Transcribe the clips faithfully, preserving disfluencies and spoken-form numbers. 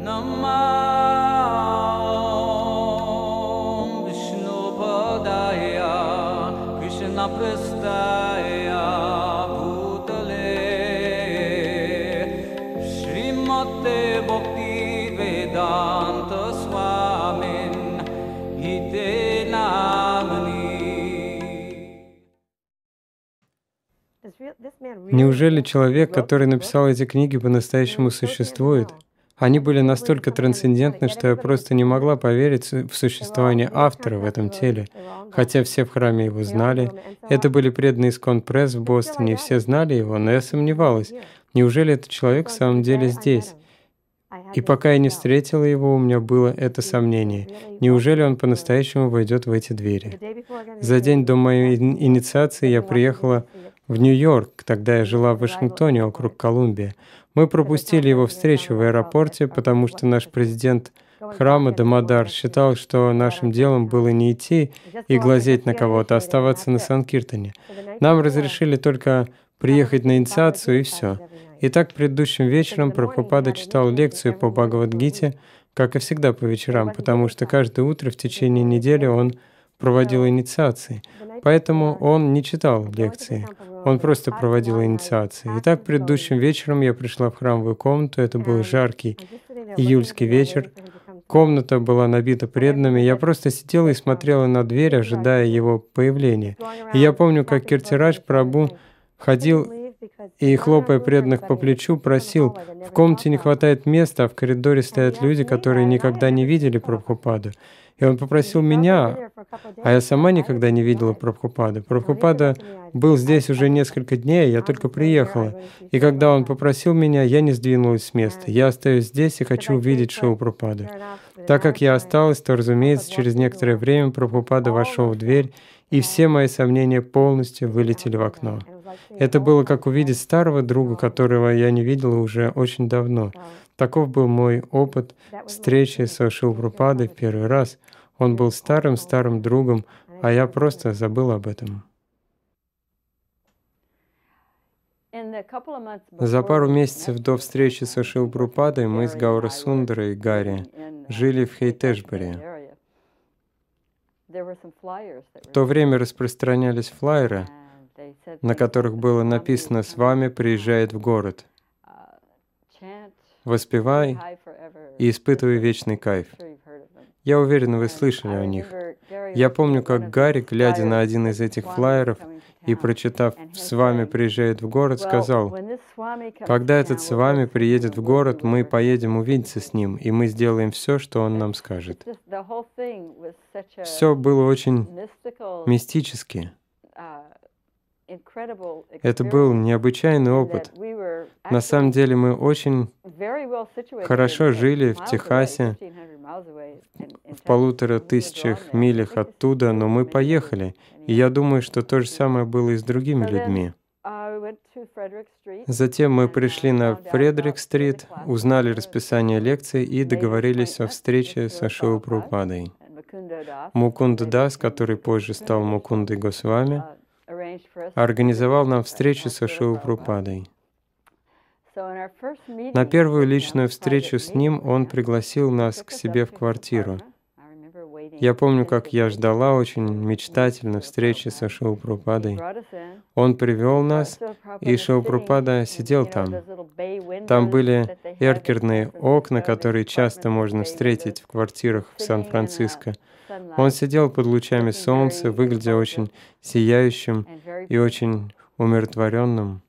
Неужели человек, который написал эти книги, по-настоящему существует? Они были настолько трансцендентны, что я просто не могла поверить в существование автора в этом теле, хотя все в храме его знали. Это были преданные Искон Пресс в Бостоне, и все знали его, но я сомневалась, неужели этот человек в самом деле здесь? И пока я не встретила его, у меня было это сомнение. Неужели он по-настоящему войдет в эти двери? За день до моей инициации я приехала в Нью-Йорк, тогда я жила в Вашингтоне, округ Колумбия. Мы пропустили его встречу в аэропорте, потому что наш президент храма Дамодар считал, что нашим делом было не идти и глазеть на кого-то, а оставаться на Санкиртане. Нам разрешили только приехать на инициацию, и все. Итак, предыдущим вечером Прабхупада читал лекцию по Бхагавад-гите, как и всегда по вечерам, потому что каждое утро в течение недели он проводил инициации. Поэтому он не читал лекции, он просто проводил инициации. Итак, предыдущим вечером я пришла в храмовую комнату, это был жаркий июльский вечер. Комната была набита преданными, я просто сидела и смотрела на дверь, ожидая его появления. И я помню, как Киртирадж Прабху ходил и, хлопая преданных по плечу, просил: «В комнате не хватает места, а в коридоре стоят люди, которые никогда не видели Прабхупаду». И он попросил меня, а я сама никогда не видела Прабхупаду. Прабхупада был здесь уже несколько дней, я только приехала. И когда он попросил меня, я не сдвинулась с места. Я остаюсь здесь и хочу увидеть Шилу Прабхупаду. Так как я осталась, то, разумеется, через некоторое время Прабхупада вошел в дверь, и все мои сомнения полностью вылетели в окно. Это было как увидеть старого друга, которого я не видела уже очень давно. Таков был мой опыт встречи со Шилой Прабхупадой в первый раз. Он был старым-старым другом, а я просто забыла об этом. За пару месяцев до встречи со Шилой Прабхупадой мы с Гаура Сундарой и Гарри жили в Хейтешбери. В то время распространялись флаеры, на которых было написано: «С вами приезжает в город. Воспевай и испытывай вечный кайф». Я уверен, вы слышали о них. Я помню, как Гарри, глядя на один из этих флаеров и прочитав «С вами приезжает в город», сказал: «Когда этот с вами приедет в город, мы поедем увидеться с ним, и мы сделаем все, что он нам скажет». Все было очень мистически. Это был необычайный опыт. На самом деле мы очень хорошо жили в Техасе, в полутора тысячах милях оттуда, но мы поехали. И я думаю, что то же самое было и с другими людьми. Затем мы пришли на Фредерик-стрит, узнали расписание лекций и договорились о встрече со Шилой Прабхупадой. Мукунда Дас, который позже стал Мукундой Госвами, организовал нам встречу со Шилой Прабхупадой. На первую личную встречу с ним он пригласил нас к себе в квартиру. Я помню, как я ждала очень мечтательно встречи со Шилой Прабхупадой. Он привел нас, и Шила Прабхупада сидел там. Там были эркерные окна, которые часто можно встретить в квартирах в Сан-Франциско. Он сидел под лучами солнца, выглядя очень сияющим и очень умиротворенным.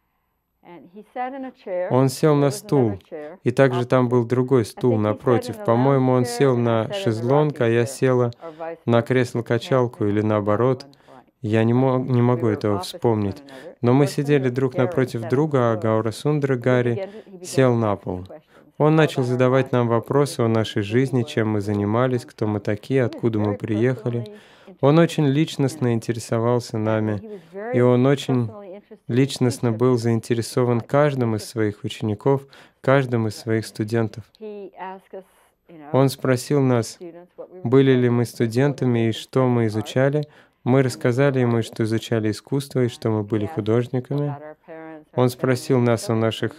Он сел на стул, и также там был другой стул напротив. По-моему, он сел на шезлонг, а я села на кресло-качалку или наоборот. Я не, мог, не могу этого вспомнить. Но мы сидели друг напротив друга, а Гаура Сундара Гарри сел на пол. Он начал задавать нам вопросы о нашей жизни, чем мы занимались, кто мы такие, откуда мы приехали. Он очень личностно интересовался нами, и он очень личностно был заинтересован каждым из своих учеников, каждым из своих студентов. Он спросил нас, были ли мы студентами и что мы изучали. Мы рассказали ему, что изучали искусство и что мы были художниками. Он спросил нас о наших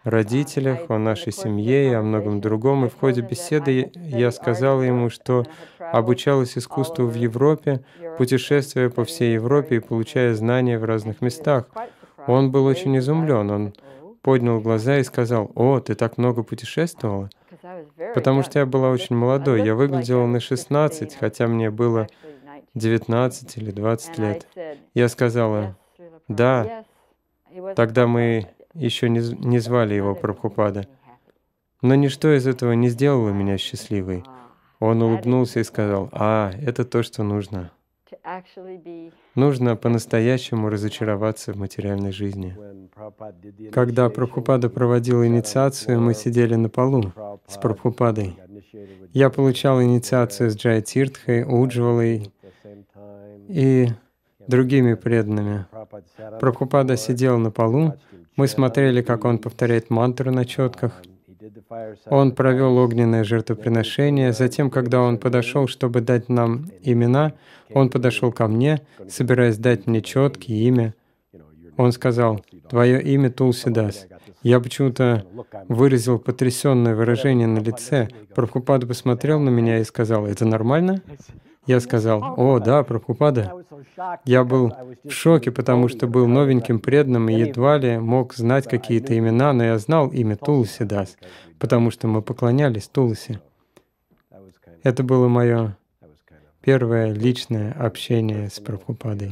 родителях, о нашей семье и о многом другом. И в ходе беседы я сказала ему, что обучалась искусству в Европе, путешествуя по всей Европе и получая знания в разных местах. Он был очень изумлен. Он поднял глаза и сказал: «О, ты так много путешествовала?» Потому что я была очень молодой. Я выглядела на шестнадцать, хотя мне было девятнадцать или двадцать лет. Я сказала: «Да». Тогда мы еще не, не звали его Прабхупада. Но ничто из этого не сделало меня счастливой. Он улыбнулся и сказал: «А, это то, что нужно. Нужно по-настоящему разочароваться в материальной жизни». Когда Прабхупада проводил инициацию, мы сидели на полу с Прабхупадой. Я получал инициацию с Джаятиртхой, Уджвалой и другими преданными. Прабхупада сидел на полу, мы смотрели, как он повторяет мантру на четках. Он провел огненное жертвоприношение. Затем, когда он подошел, чтобы дать нам имена, он подошел ко мне, собираясь дать мне четки, имя. Он сказал: «Твое имя Тулсидас». Я почему-то выразил потрясенное выражение на лице. Прабхупада посмотрел на меня и сказал: «Это нормально?» Я сказал: «О, да, Прабхупада». Я был в шоке, потому что был новеньким преданным и едва ли мог знать какие-то имена, но я знал имя Тулсидас, потому что мы поклонялись Тулси. Это было мое первое личное общение с Прабхупадой.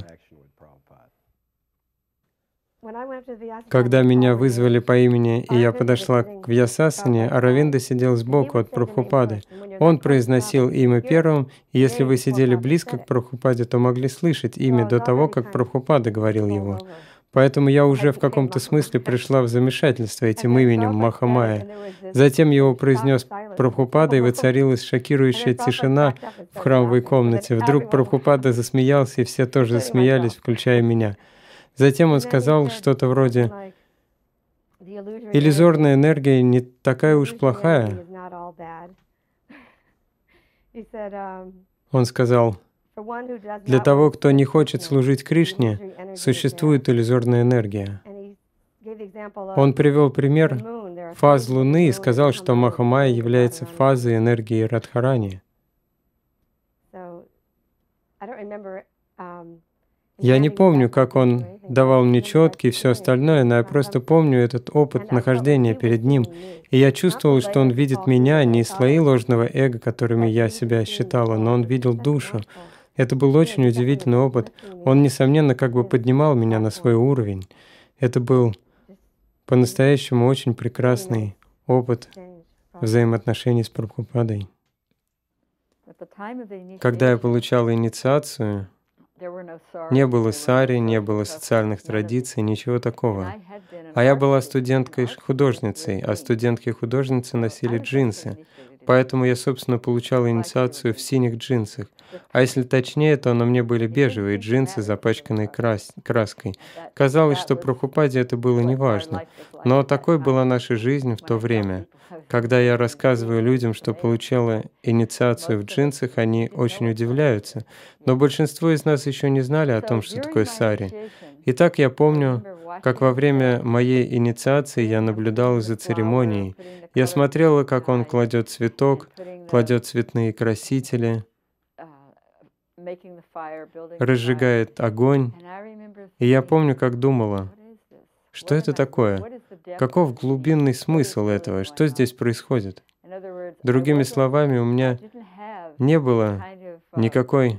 Когда меня вызвали по имени, и я подошла к Вьясасане, Аравинда сидел сбоку от Прабхупады. Он произносил имя первым, и если вы сидели близко к Прабхупаде, то могли слышать имя до того, как Прабхупада говорил его. Поэтому я уже в каком-то смысле пришла в замешательство этим именем Махамая. Затем его произнес Прабхупада, и воцарилась шокирующая тишина в храмовой комнате. Вдруг Прабхупада засмеялся, и все тоже засмеялись, включая меня. Затем он сказал что-то вроде: «Иллюзорная энергия не такая уж плохая». Он сказал: «Для того, кто не хочет служить Кришне, существует иллюзорная энергия». Он привел пример фаз Луны и сказал, что Махамая является фазой энергии Радхарани. Я не помню, как он давал мне четки и все остальное, но я просто помню этот опыт нахождения перед ним. И я чувствовал, что он видит меня, не слои ложного эго, которыми я себя считала, но он видел душу. Это был очень удивительный опыт. Он, несомненно, как бы поднимал меня на свой уровень. Это был по-настоящему очень прекрасный опыт взаимоотношений с Прабхупадой. Когда я получала инициацию, не было сари, не было социальных традиций, ничего такого. А я была студенткой-художницей, а студентки-художницы носили джинсы. Поэтому я, собственно, получала инициацию в синих джинсах. А если точнее, то на мне были бежевые джинсы, запачканные крас краской. Казалось, что Прабхупаде это было неважно. Но такой была наша жизнь в то время. Когда я рассказываю людям, что получала инициацию в джинсах, они очень удивляются. Но большинство из нас еще не знали о том, что такое сари. Итак, я помню, как во время моей инициации я наблюдала за церемонией. Я смотрела, как он кладет цветок, кладет цветные красители, разжигает огонь. И я помню, как думала: что это такое? Каков глубинный смысл этого? Что здесь происходит? Другими словами, у меня не было никакой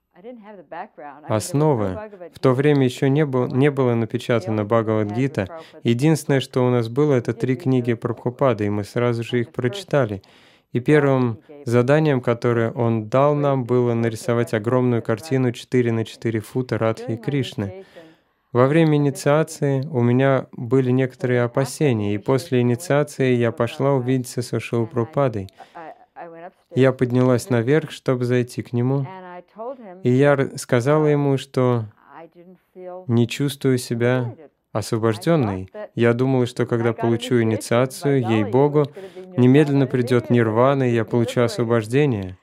основы. В то время еще не, был, не было напечатано Бхагавад-гита. Единственное, что у нас было, это три книги Прабхупады, и мы сразу же их прочитали. И первым заданием, которое он дал нам, было нарисовать огромную картину четыре на четыре фута Радхи и Кришны. Во время инициации у меня были некоторые опасения, и после инициации я пошла увидеться с Шрилой Прабхупадой. Я поднялась наверх, чтобы зайти к нему, и я сказала ему, что не чувствую себя освобожденной. Я думала, что когда получу инициацию, ей-богу, немедленно придет нирвана, и я получу освобождение.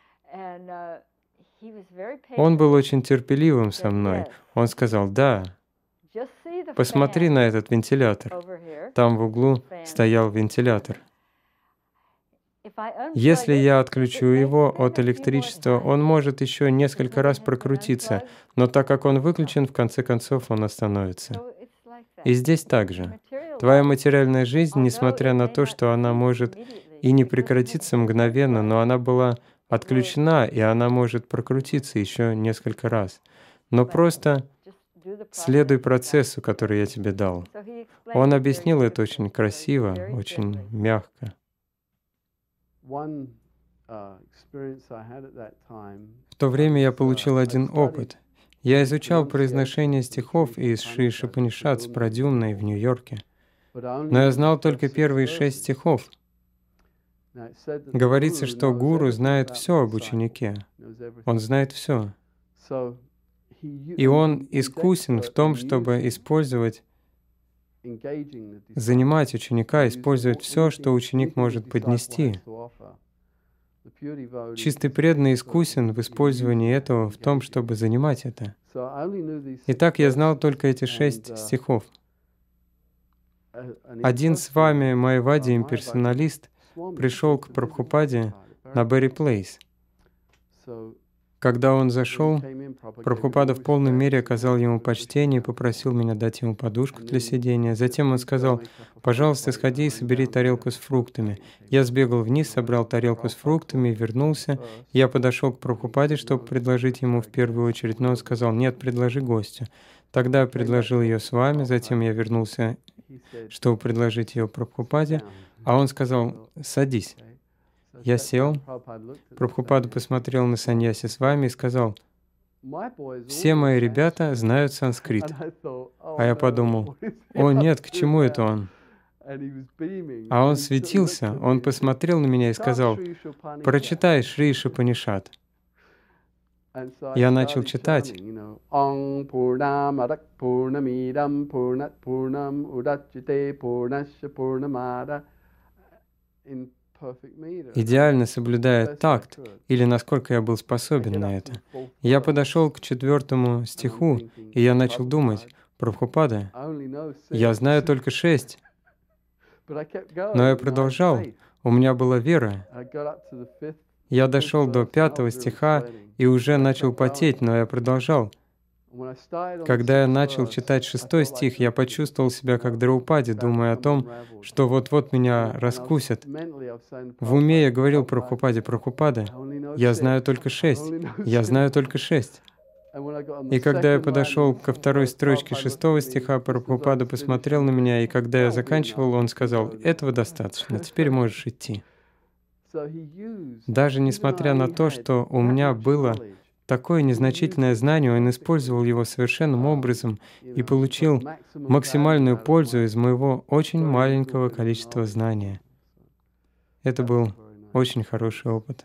Он был очень терпеливым со мной. Он сказал: «Да, посмотри на этот вентилятор. Там в углу стоял вентилятор. Если я отключу его от электричества, он может еще несколько раз прокрутиться, но так как он выключен, в конце концов он остановится. И здесь также. Твоя материальная жизнь, несмотря на то, что она может и не прекратиться мгновенно, но она была отключена, и она может прокрутиться еще несколько раз. Но просто следуй процессу, который я тебе дал. Он объяснил это очень красиво, очень мягко. В то время я получил один опыт. Я изучал произношение стихов из Шри Ишупанишад с Прадюмной в Нью-Йорке, но я знал только первые шесть стихов. Говорится, что гуру знает все об ученике. Он знает все. И он искусен в том, чтобы использовать, занимать ученика, использовать все, что ученик может поднести. Чистый преданный искусен в использовании этого, в том, чтобы занимать это. Итак, я знал только эти шесть стихов. Один с вами, Майявади, имперсоналист, пришел к Прабхупаде на Берри Плейс. Когда он зашел, Прабхупада в полной мере оказал ему почтение и попросил меня дать ему подушку для сидения. Затем он сказал: «Пожалуйста, сходи и собери тарелку с фруктами». Я сбегал вниз, собрал тарелку с фруктами и вернулся. Я подошел к Прабхупаде, чтобы предложить ему в первую очередь, но он сказал: «Нет, предложи гостю». Тогда я предложил ее с вами, затем я вернулся, чтобы предложить ее Прабхупаде, а он сказал: «Садись». Я сел, Прабхупада посмотрел на саньяси с вами и сказал: «Все мои ребята знают санскрит». А я подумал: «О нет, к чему это он?» А он светился, он посмотрел на меня и сказал: «Прочитай Шри Ишупанишад». Я начал читать. Идеально соблюдая такт, или насколько я был способен на это. Я подошел к четвертому стиху, и я начал думать: «Прабхупада, я знаю только шесть». Но я продолжал, у меня была вера. Я дошел до пятого стиха и уже начал потеть, но я продолжал. Когда я начал читать шестой стих, я почувствовал себя как Драупади, думая о том, что вот-вот меня раскусят. В уме я говорил Прабхупаде: «Прабхупада, я знаю только шесть, я знаю только шесть». И когда я подошел ко второй строчке шестого стиха, Прабхупада посмотрел на меня, и когда я заканчивал, он сказал: «Этого достаточно, теперь можешь идти». Даже несмотря на то, что у меня было такое незначительное знание, он использовал его совершенным образом и получил максимальную пользу из моего очень маленького количества знания. Это был очень хороший опыт.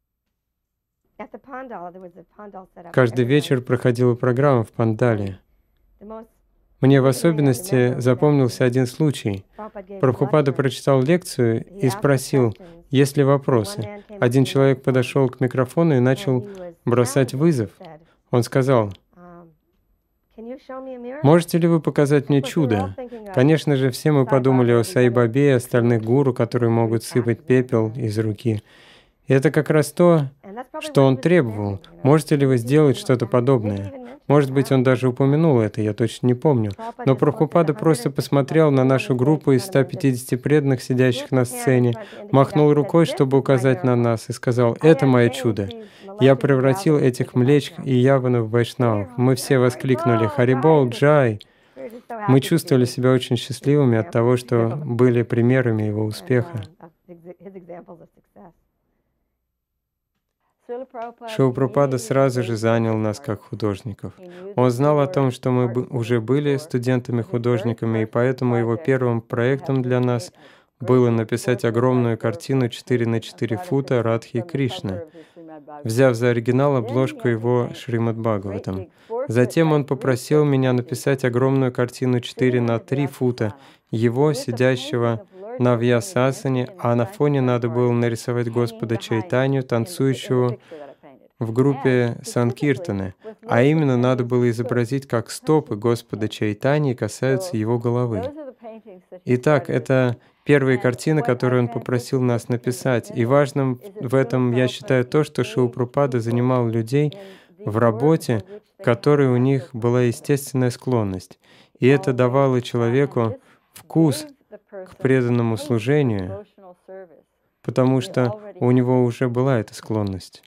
Каждый вечер проходила программа в Пандале. Мне в особенности запомнился один случай. Прабхупада прочитал лекцию и спросил, есть ли вопросы. Один человек подошел к микрофону и начал бросать вызов. Он сказал: «Можете ли вы показать мне чудо?» Конечно же, все мы подумали о Сай Бабе и остальных гуру, которые могут сыпать пепел из руки. И это как раз то, что он требовал. Можете ли вы сделать что-то подобное? Может быть, он даже упомянул это, я точно не помню. Но Прабхупада просто посмотрел на нашу группу из ста пятидесяти преданных, сидящих на сцене, махнул рукой, чтобы указать на нас, и сказал: «Это мое чудо. Я превратил этих млеч и яванов в вайшнавов». Мы все воскликнули: «Харибол, Джай!» Мы чувствовали себя очень счастливыми от того, что были примерами его успеха. Шрила Прабхупада сразу же занял нас как художников. Он знал о том, что мы уже были студентами-художниками, и поэтому его первым проектом для нас было написать огромную картину четыре на четыре фута Радхи Кришны, взяв за оригинал обложку его Шримад Бхагаватам. Затем он попросил меня написать огромную картину четыре на три фута, его, сидящего на Вьясасане, а на фоне надо было нарисовать Господа Чайтанью, танцующего в группе Санкиртаны, а именно надо было изобразить, как стопы Господа Чайтаньи касаются его головы. Итак, это первая картина, которую он попросил нас написать. И важным в этом, я считаю, то, что Шрила Прабхупада занимал людей в работе, к которой у них была естественная склонность. И это давало человеку вкус к преданному служению, потому что у него уже была эта склонность.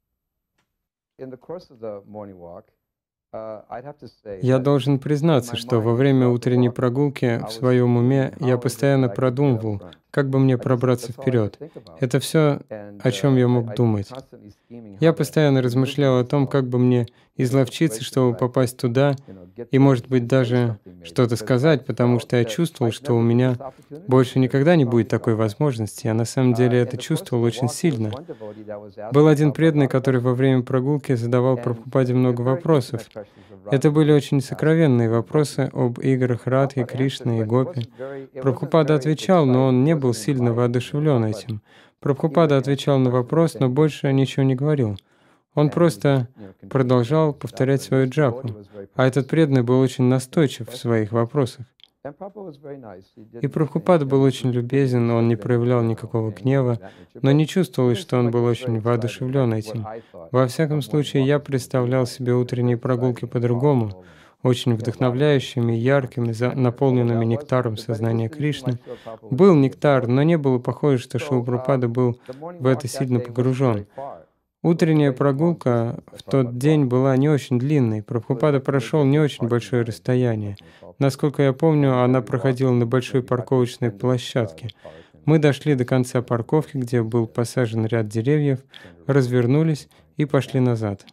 Я должен признаться, что во время утренней прогулки в своем уме я постоянно продумывал, как бы мне пробраться вперед. Это все, о чем я мог думать. Я постоянно размышлял о том, как бы мне изловчиться, чтобы попасть туда, и, может быть, даже что-то сказать, потому что я чувствовал, что у меня больше никогда не будет такой возможности. Я на самом деле это чувствовал очень сильно. Был один преданный, который во время прогулки задавал Прабхупаде много вопросов. Это были очень сокровенные вопросы об играх Радхи, Кришны и Гопи. Прабхупада отвечал, но он не был сильно воодушевлен этим. Прабхупада отвечал на вопрос, но больше ничего не говорил. Он просто продолжал повторять свою джапу. А этот преданный был очень настойчив в своих вопросах. И Прабхупада был очень любезен, он не проявлял никакого гнева, но не чувствовалось, что он был очень воодушевлен этим. Во всяком случае, я представлял себе утренние прогулки по-другому, очень вдохновляющими, яркими, наполненными нектаром сознания Кришны. Был нектар, но не было похоже, что Шрила Прабхупада был в это сильно погружен. Утренняя прогулка в тот день была не очень длинной. Прабхупада прошел не очень большое расстояние. Насколько я помню, она проходила на большой парковочной площадке. Мы дошли до конца парковки, где был посажен ряд деревьев, развернулись и пошли назад.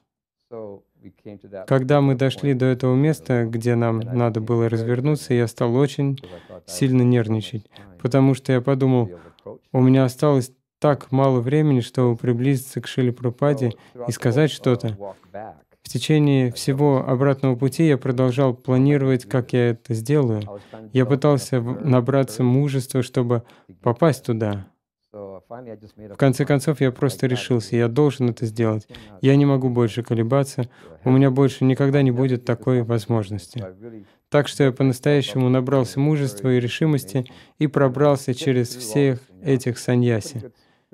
Когда мы дошли до этого места, где нам надо было развернуться, я стал очень сильно нервничать, потому что я подумал, у меня осталось так мало времени, чтобы приблизиться к Шриле Прабхупаде и сказать что-то. В течение всего обратного пути я продолжал планировать, как я это сделаю. Я пытался набраться мужества, чтобы попасть туда. В конце концов, я просто решился, я должен это сделать. Я не могу больше колебаться, у меня больше никогда не будет такой возможности. Так что я по-настоящему набрался мужества и решимости и пробрался через всех этих саньяси.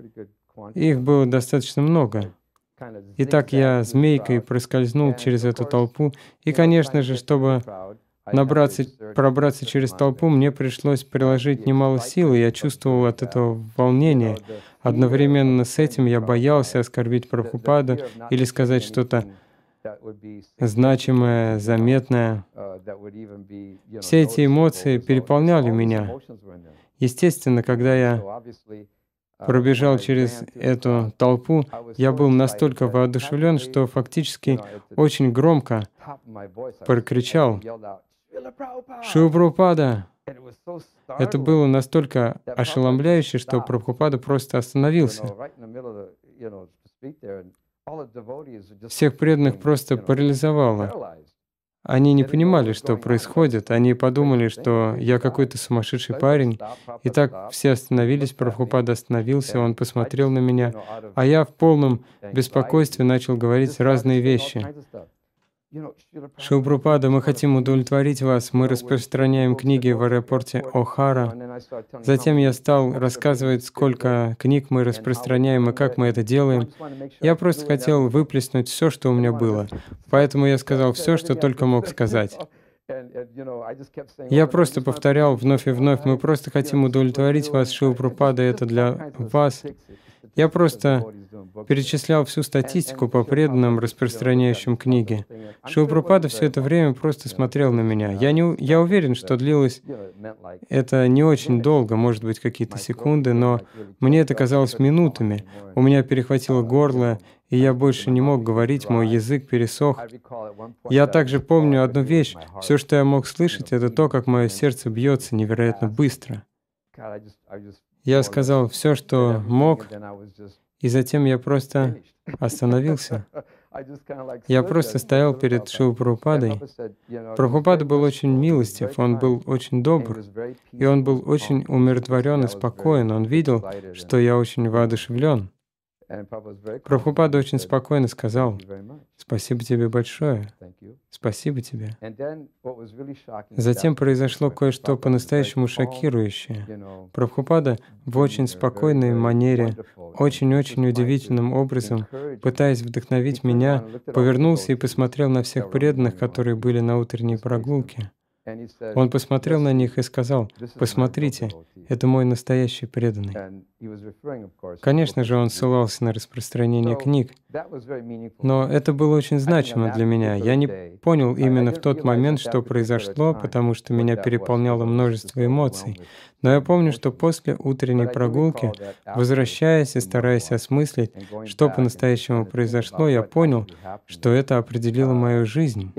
Их было достаточно много. Итак, я змейкой проскользнул через эту толпу, и, конечно же, чтобы набраться, пробраться через толпу, мне пришлось приложить немало сил, и я чувствовал от этого волнение. Одновременно с этим я боялся оскорбить Прабхупаду или сказать что-то значимое, заметное. Все эти эмоции переполняли меня. Естественно, когда я пробежал через эту толпу, я был настолько воодушевлен, что фактически очень громко прокричал «Шрила Прабхупада!». Это было настолько ошеломляюще, что Прабхупада просто остановился. Всех преданных просто парализовало. Они не понимали, что происходит. Они подумали, что я какой-то сумасшедший парень. И так все остановились, Прабхупада остановился, он посмотрел на меня, а я в полном беспокойстве начал говорить разные вещи. Шрила Прабхупада, мы хотим удовлетворить вас, мы распространяем книги в аэропорте О'Хара. Затем я стал рассказывать, сколько книг мы распространяем и как мы это делаем. Я просто хотел выплеснуть все, что у меня было. Поэтому я сказал все, что только мог сказать. Я просто повторял вновь и вновь, мы просто хотим удовлетворить вас, Шрила Прабхупада, это для вас. Я просто перечислял всю статистику по преданным, распространяющим книги. Шрила Прабхупада все это время просто смотрел на меня. Я, не, я уверен, что длилось это не очень долго, может быть, какие-то секунды, но мне это казалось минутами. У меня перехватило горло, и я больше не мог говорить, мой язык пересох. Я также помню одну вещь. Все, что я мог слышать, это то, как мое сердце бьется невероятно быстро. Я сказал все, что мог, и затем я просто остановился. Я просто стоял перед Шрилой Прабхупадой. Прабхупада был очень милостив, он был очень добр, и он был очень умиротворен и спокоен. Он видел, что я очень воодушевлен. Прабхупада очень спокойно сказал: «Спасибо тебе большое, спасибо тебе». Затем произошло кое-что по-настоящему шокирующее. Прабхупада в очень спокойной манере, очень-очень удивительным образом, пытаясь вдохновить меня, повернулся и посмотрел на всех преданных, которые были на утренней прогулке. Он посмотрел на них и сказал: «Посмотрите, это мой настоящий преданный». Конечно же, он ссылался на распространение книг, но это было очень значимо для меня. Я не понял именно в тот момент, что произошло, потому что меня переполняло множество эмоций. Но я помню, что после утренней прогулки, возвращаясь и стараясь осмыслить, что по-настоящему произошло, я понял, что это определило мою жизнь.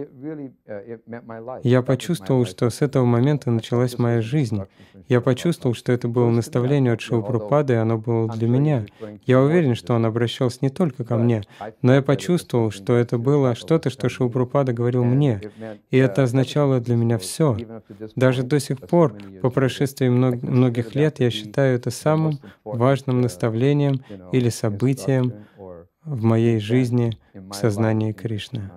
Я почувствовал, что с этого момента началась моя жизнь. Я почувствовал, что это было наставление от Шрилы Прабхупады, и оно было для меня. Я уверен, что он обращался не только ко мне, но я почувствовал, что это было что-то, что Шрила Прабхупада говорил мне. И это означало для меня все. Даже до сих пор, по прошествии многих многих лет, я считаю это самым важным наставлением или событием в моей жизни в сознании Кришны.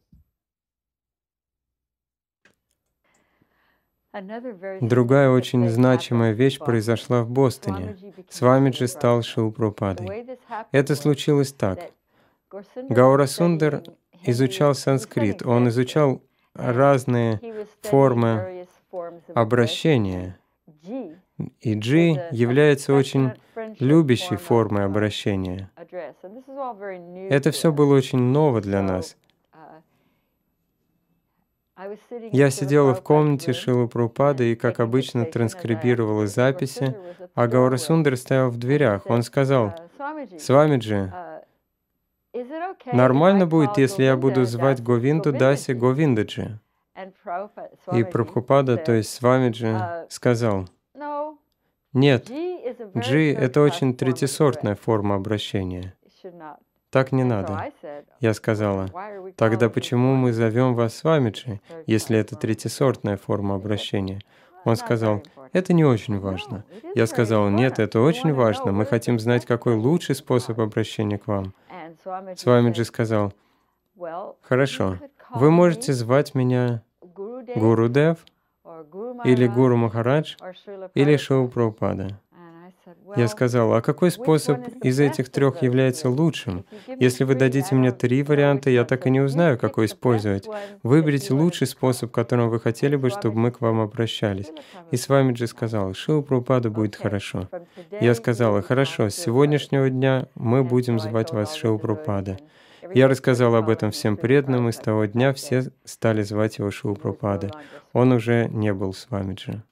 Другая очень значимая вещь произошла в Бостоне. Свамиджи стал Шрила Прабхупадой. Это случилось так. Гаура Сундар изучал санскрит, он изучал разные формы обращения. И джи является очень любящей формой обращения. Это все было очень ново для нас. Я сидела в комнате Шрилы Прабхупады и, как обычно, транскрибировала записи, а Гаура Сундар стоял в дверях. Он сказал: «Свамиджи, нормально будет, если я буду звать Говинду Даси Говиндаджи?» И Прабхупада, то есть Свамиджи, сказал: «Нет, джи — это очень третьесортная форма обращения. Так не надо». Я сказала: «Тогда почему мы зовем вас Свамиджи, если это третьесортная форма обращения?» Он сказал: «Это не очень важно». Я сказала: «Нет, это очень важно. Мы хотим знать, какой лучший способ обращения к вам». Свамиджи сказал: «Хорошо, вы можете звать меня Гурудев, или Гуру Махарадж, или Шрила Прабхупада». Я сказал: «А какой способ из этих трех является лучшим? Если вы дадите мне три варианта, я так и не узнаю, какой использовать. Выберите лучший способ, которым вы хотели бы, чтобы мы к вам обращались». И Свамиджи сказал: «Шрила Прабхупада будет хорошо». Я сказала: «Хорошо, с сегодняшнего дня мы будем звать вас Шрила Прабхупада». Я рассказал об этом всем преданным, и с того дня все стали звать его Шрила Прабхупада. Он уже не был Свамиджи.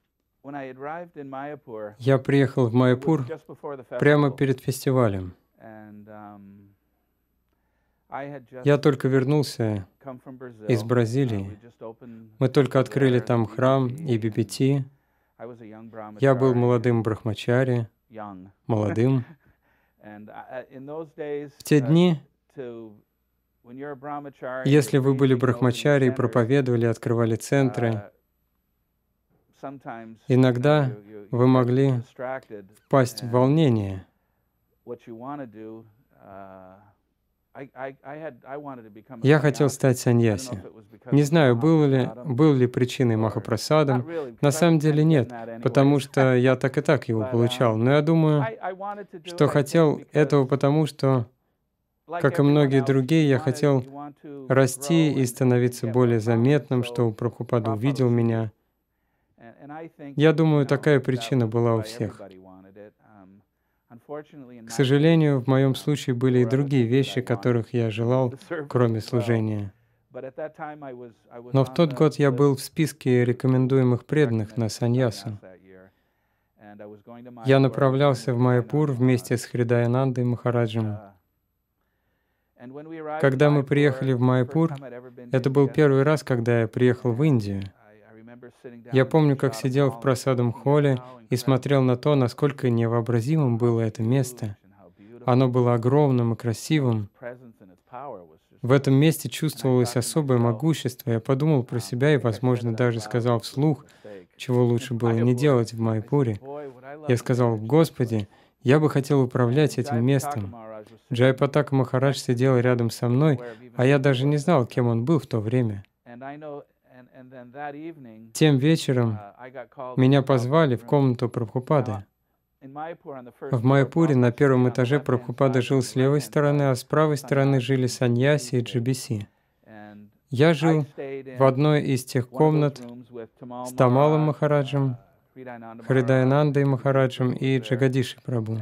Я приехал в Майяпур прямо перед фестивалем. Я только вернулся из Бразилии. Мы только открыли там храм и би би ти. Я был молодым брахмачари, молодым. В те дни, если вы были брахмачари и проповедовали, открывали центры, иногда вы могли впасть в волнение. Я хотел стать саньяси. Не знаю, был ли, был ли причиной Махапрасадам. На самом деле нет, потому что я так и так его получал. Но я думаю, что хотел этого потому, что, как и многие другие, я хотел расти и становиться более заметным, чтобы Прабхупада увидел меня. Я думаю, такая причина была у всех. К сожалению, в моем случае были и другие вещи, которых я желал, кроме служения. Но в тот год я был в списке рекомендуемых преданных на саньясу. Я направлялся в Майяпур вместе с Хридаянандой Махараджем. Когда мы приехали в Майяпур, это был первый раз, когда я приехал в Индию. Я помню, как сидел в прасадам-холле и смотрел на то, насколько невообразимым было это место. Оно было огромным и красивым. В этом месте чувствовалось особое могущество. Я подумал про себя и, возможно, даже сказал вслух, чего лучше было не делать в Майяпуре. Я сказал: «Господи, я бы хотел управлять этим местом». Джайапатака Махарадж сидел рядом со мной, а я даже не знал, кем он был в то время. Тем вечером меня позвали в комнату Прабхупады. В Майяпуре на первом этаже Прабхупада жил с левой стороны, а с правой стороны жили саньяси и джи би си. Я жил в одной из тех комнат с Тамалом Махараджем, Хридаянандой Махараджем и Джагадиши Прабху.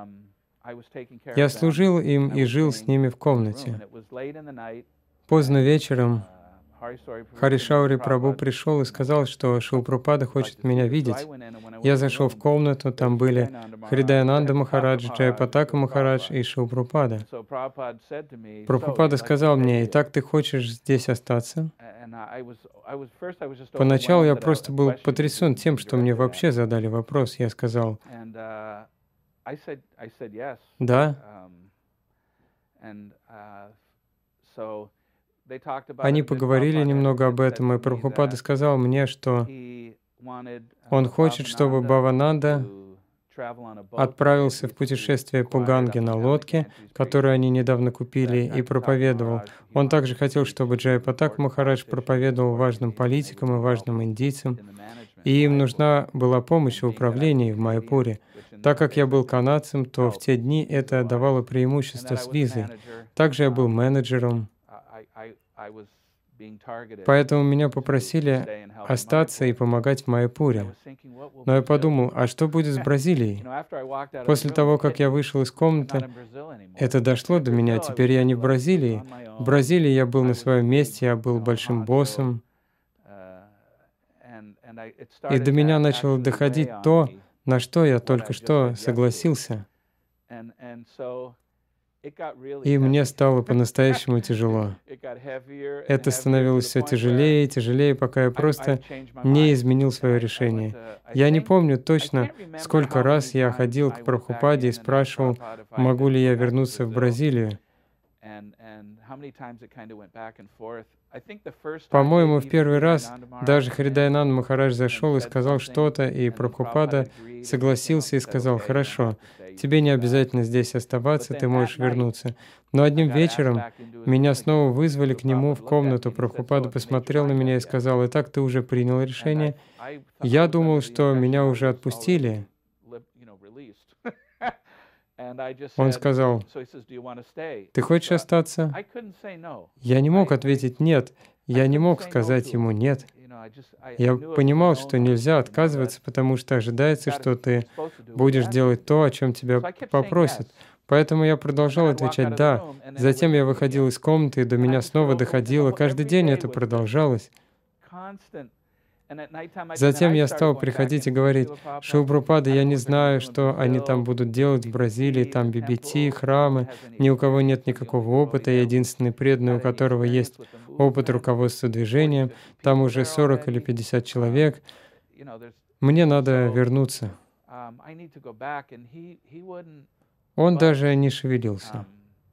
Я служил им и жил с ними в комнате. Поздно вечером Харишаури Прабху пришел и сказал, что Шрила Прабхупада хочет меня видеть. Я зашел в комнату, там были Хридаянанда Махарадж, Джайапатака Махарадж и Шрила Прабхупада. Прабхупада сказал мне: «Итак, ты хочешь здесь остаться?» Поначалу я просто был потрясен тем, что мне вообще задали вопрос. Я сказал: «Да». Они поговорили немного об этом, и Прабхупада сказал мне, что он хочет, чтобы Бхавананда отправился в путешествие по Ганге на лодке, которую они недавно купили, и проповедовал. Он также хотел, чтобы Джайапатака Махарадж проповедовал важным политикам и важным индийцам, и им нужна была помощь в управлении в Майяпуре. Так как я был канадцем, то в те дни это давало преимущество с визой. Также я был менеджером. Поэтому меня попросили остаться и помогать в Майяпуре. Но я подумал, а что будет с Бразилией? После того, как я вышел из комнаты, это дошло до меня. Теперь я не в Бразилии. В Бразилии я был на своем месте, я был большим боссом. И до меня начало доходить то, на что я только что согласился. И мне стало по-настоящему тяжело. Это становилось все тяжелее и тяжелее, пока я просто не изменил свое решение. Я не помню точно, сколько раз я ходил к Прабхупаде и спрашивал, могу ли я вернуться в Бразилию. По-моему, в первый раз даже Хридаянанда Махарадж зашел и сказал что-то, и Прабхупада согласился и сказал: «Хорошо, тебе не обязательно здесь оставаться, ты можешь вернуться». Но одним вечером меня снова вызвали к нему в комнату. Прабхупада посмотрел на меня и сказал: «Итак, ты уже принял решение?» Я думал, что меня уже отпустили. Он сказал: «Ты хочешь остаться?» Я не мог ответить «нет». Я не мог сказать ему «нет». Я понимал, что нельзя отказываться, потому что ожидается, что ты будешь делать то, о чем тебя попросят. Поэтому я продолжал отвечать «да». Затем я выходил из комнаты, и до меня снова доходило. Каждый день это продолжалось. Затем я стал приходить и говорить: «Шрила Прабхупада, я не знаю, что они там будут делать в Бразилии, там би би ти, храмы, ни у кого нет никакого опыта, я единственный преданный, у которого есть опыт руководства движением, там уже сорок или пятьдесят человек, мне надо вернуться». Он даже не шевелился.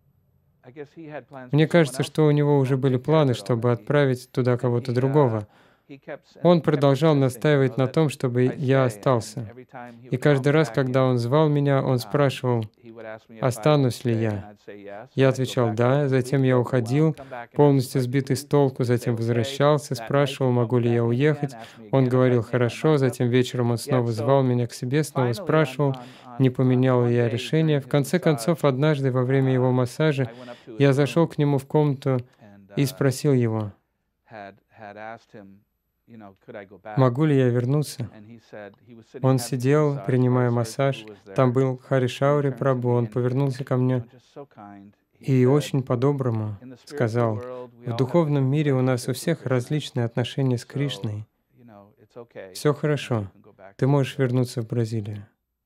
Мне кажется, что у него уже были планы, чтобы отправить туда кого-то другого. Он продолжал настаивать на том, чтобы я остался. И каждый раз, когда он звал меня, он спрашивал, останусь ли я. Я отвечал «да», затем я уходил, полностью сбитый с толку, затем возвращался, спрашивал, могу ли я уехать. Он говорил «хорошо», затем вечером он снова звал меня к себе, снова спрашивал, не поменял ли я решение. В конце концов, однажды во время его массажа я зашел к нему в комнату и спросил его, могу ли я вернуться? Он сидел, принимая массаж. Там был Харишаури Прабху. Он повернулся ко мне и очень по-доброму сказал: «В духовном мире у нас у всех различные отношения с Кришной. Все хорошо. Ты можешь вернуться в Бразилию».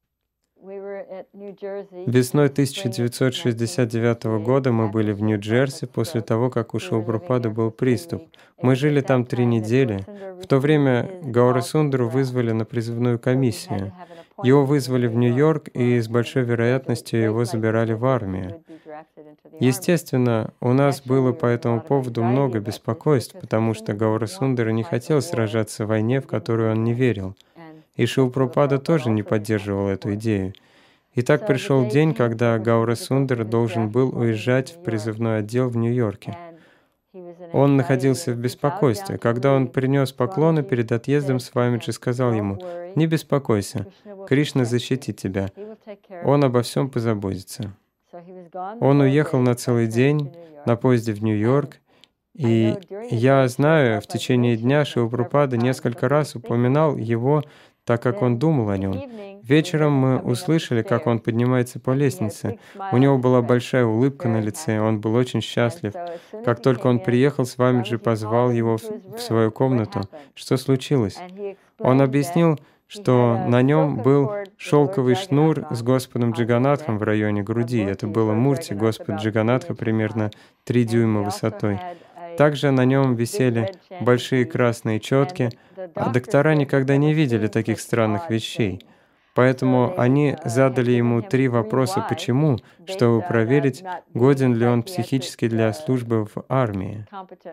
Весной тысяча девятьсот шестьдесят девятого года мы были в Нью-Джерси после того, как у Шрилы Прабхупады был приступ. Мы жили там три недели. В то время Гауру Сундару вызвали на призывную комиссию. Его вызвали в Нью-Йорк, и с большой вероятностью его забирали в армию. Естественно, у нас было по этому поводу много беспокойств, потому что Гауру Сундар не хотел сражаться в войне, в которую он не верил. И Шрила Прабхупада тоже не поддерживал эту идею. И так пришел день, когда Гаура Сундар должен был уезжать в призывной отдел в Нью-Йорке. Он находился в беспокойстве. Когда он принес поклоны перед отъездом, Свамиджи сказал ему: «Не беспокойся, Кришна защитит тебя, он обо всем позаботится». Он уехал на целый день на поезде в Нью-Йорк, и я знаю, в течение дня Шрила Прабхупада несколько раз упоминал его, так как он думал о нем. Вечером мы услышали, как он поднимается по лестнице. У него была большая улыбка на лице, он был очень счастлив. Как только он приехал, Свамиджи позвал его в свою комнату. Что случилось? Он объяснил, что на нем был шелковый шнур с Господом Джаганатхом в районе груди. Это было мурти Господа Джаганатха примерно три дюйма высотой. Также на нем висели большие красные четки, а доктора никогда не видели таких странных вещей. Поэтому они задали ему три вопроса «почему?», чтобы проверить, годен ли он психически для службы в армии.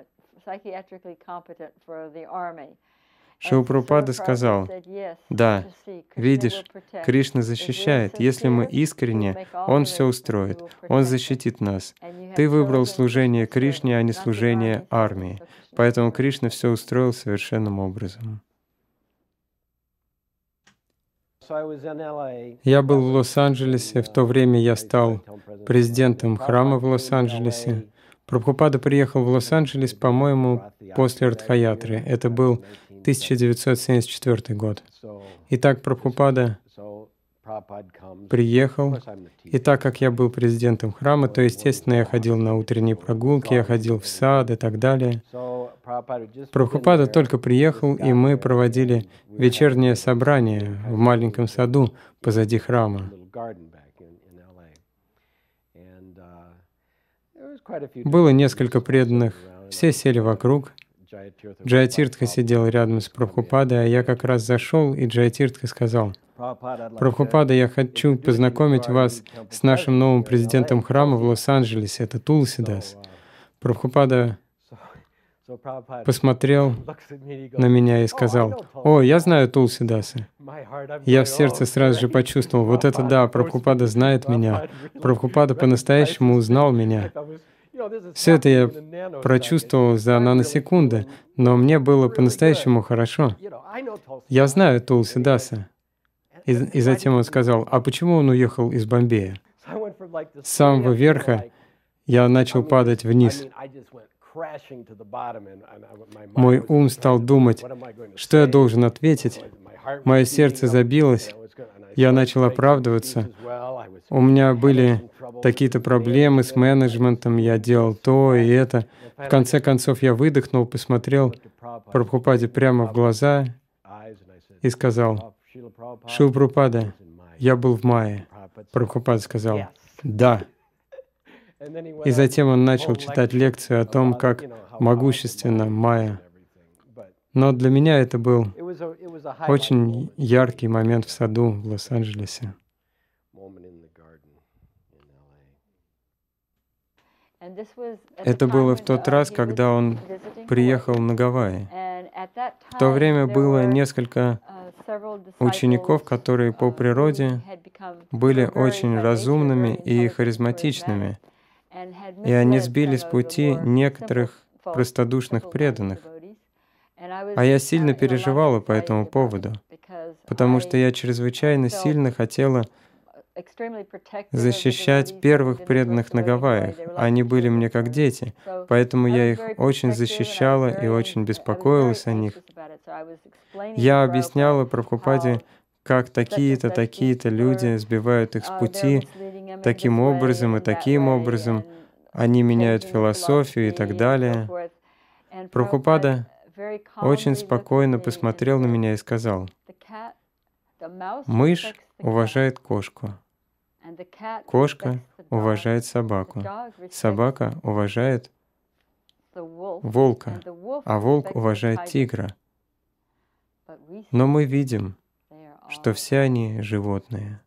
Шрила Прабхупада сказал: «Да, видишь, Кришна защищает. Если мы искренне, Он все устроит, Он защитит нас. Ты выбрал служение Кришне, а не служение армии. Поэтому Кришна все устроил совершенным образом». Я был в Лос-Анджелесе, в то время я стал президентом храма в Лос-Анджелесе. Прабхупада приехал в Лос-Анджелес, по-моему, после Радха-ятры. Это был тысяча девятьсот семьдесят четвёртый год. Итак, Прабхупада приехал, и так как я был президентом храма, то, естественно, я ходил на утренние прогулки, я ходил в сад и так далее. Прабхупада только приехал, и мы проводили вечернее собрание в маленьком саду позади храма. Было несколько преданных, все сели вокруг. Джаятиртха сидел рядом с Прабхупадой, а я как раз зашел, и Джаятиртха сказал: «Прабхупада, я хочу познакомить вас с нашим новым президентом храма в Лос-Анджелесе, это Тулсидас». Прабхупада посмотрел на меня и сказал: «О, я знаю Тулсидаса». Я в сердце сразу же почувствовал: вот это да, Прабхупада знает меня, Прабхупада по-настоящему узнал меня. Все это я прочувствовал за наносекунды, но мне было по-настоящему хорошо. Я знаю Тулсидаса. И, и затем он сказал: «А почему он уехал из Бомбея?» С самого верха я начал падать вниз. Мой ум стал думать, что я должен ответить. Мое сердце забилось. Я начал оправдываться. У меня были такие-то проблемы с менеджментом, я делал то и это. В конце концов я выдохнул, посмотрел Прабхупаде прямо в глаза и сказал: «Шрила Прабхупада, я был в мае». Прабхупада сказал: «Да». И затем он начал читать лекцию о том, как могущественна майя. Но для меня это был очень яркий момент в саду в Лос-Анджелесе. Это было в тот раз, когда он приехал на Гавайи. В то время было несколько учеников, которые по природе были очень разумными и харизматичными, и они сбили с пути некоторых простодушных преданных. А я сильно переживала по этому поводу, потому что я чрезвычайно сильно хотела защищать первых преданных на Гавайях. Они были мне как дети, поэтому я их очень защищала и очень беспокоилась о них. Я объясняла Прабхупаде, как такие-то, такие-то люди сбивают их с пути таким образом и таким образом, они меняют философию и так далее. Прабхупада очень спокойно посмотрел на меня и сказал: «Мышь уважает кошку, кошка уважает собаку, собака уважает волка, а волк уважает тигра. Но мы видим, что все они животные».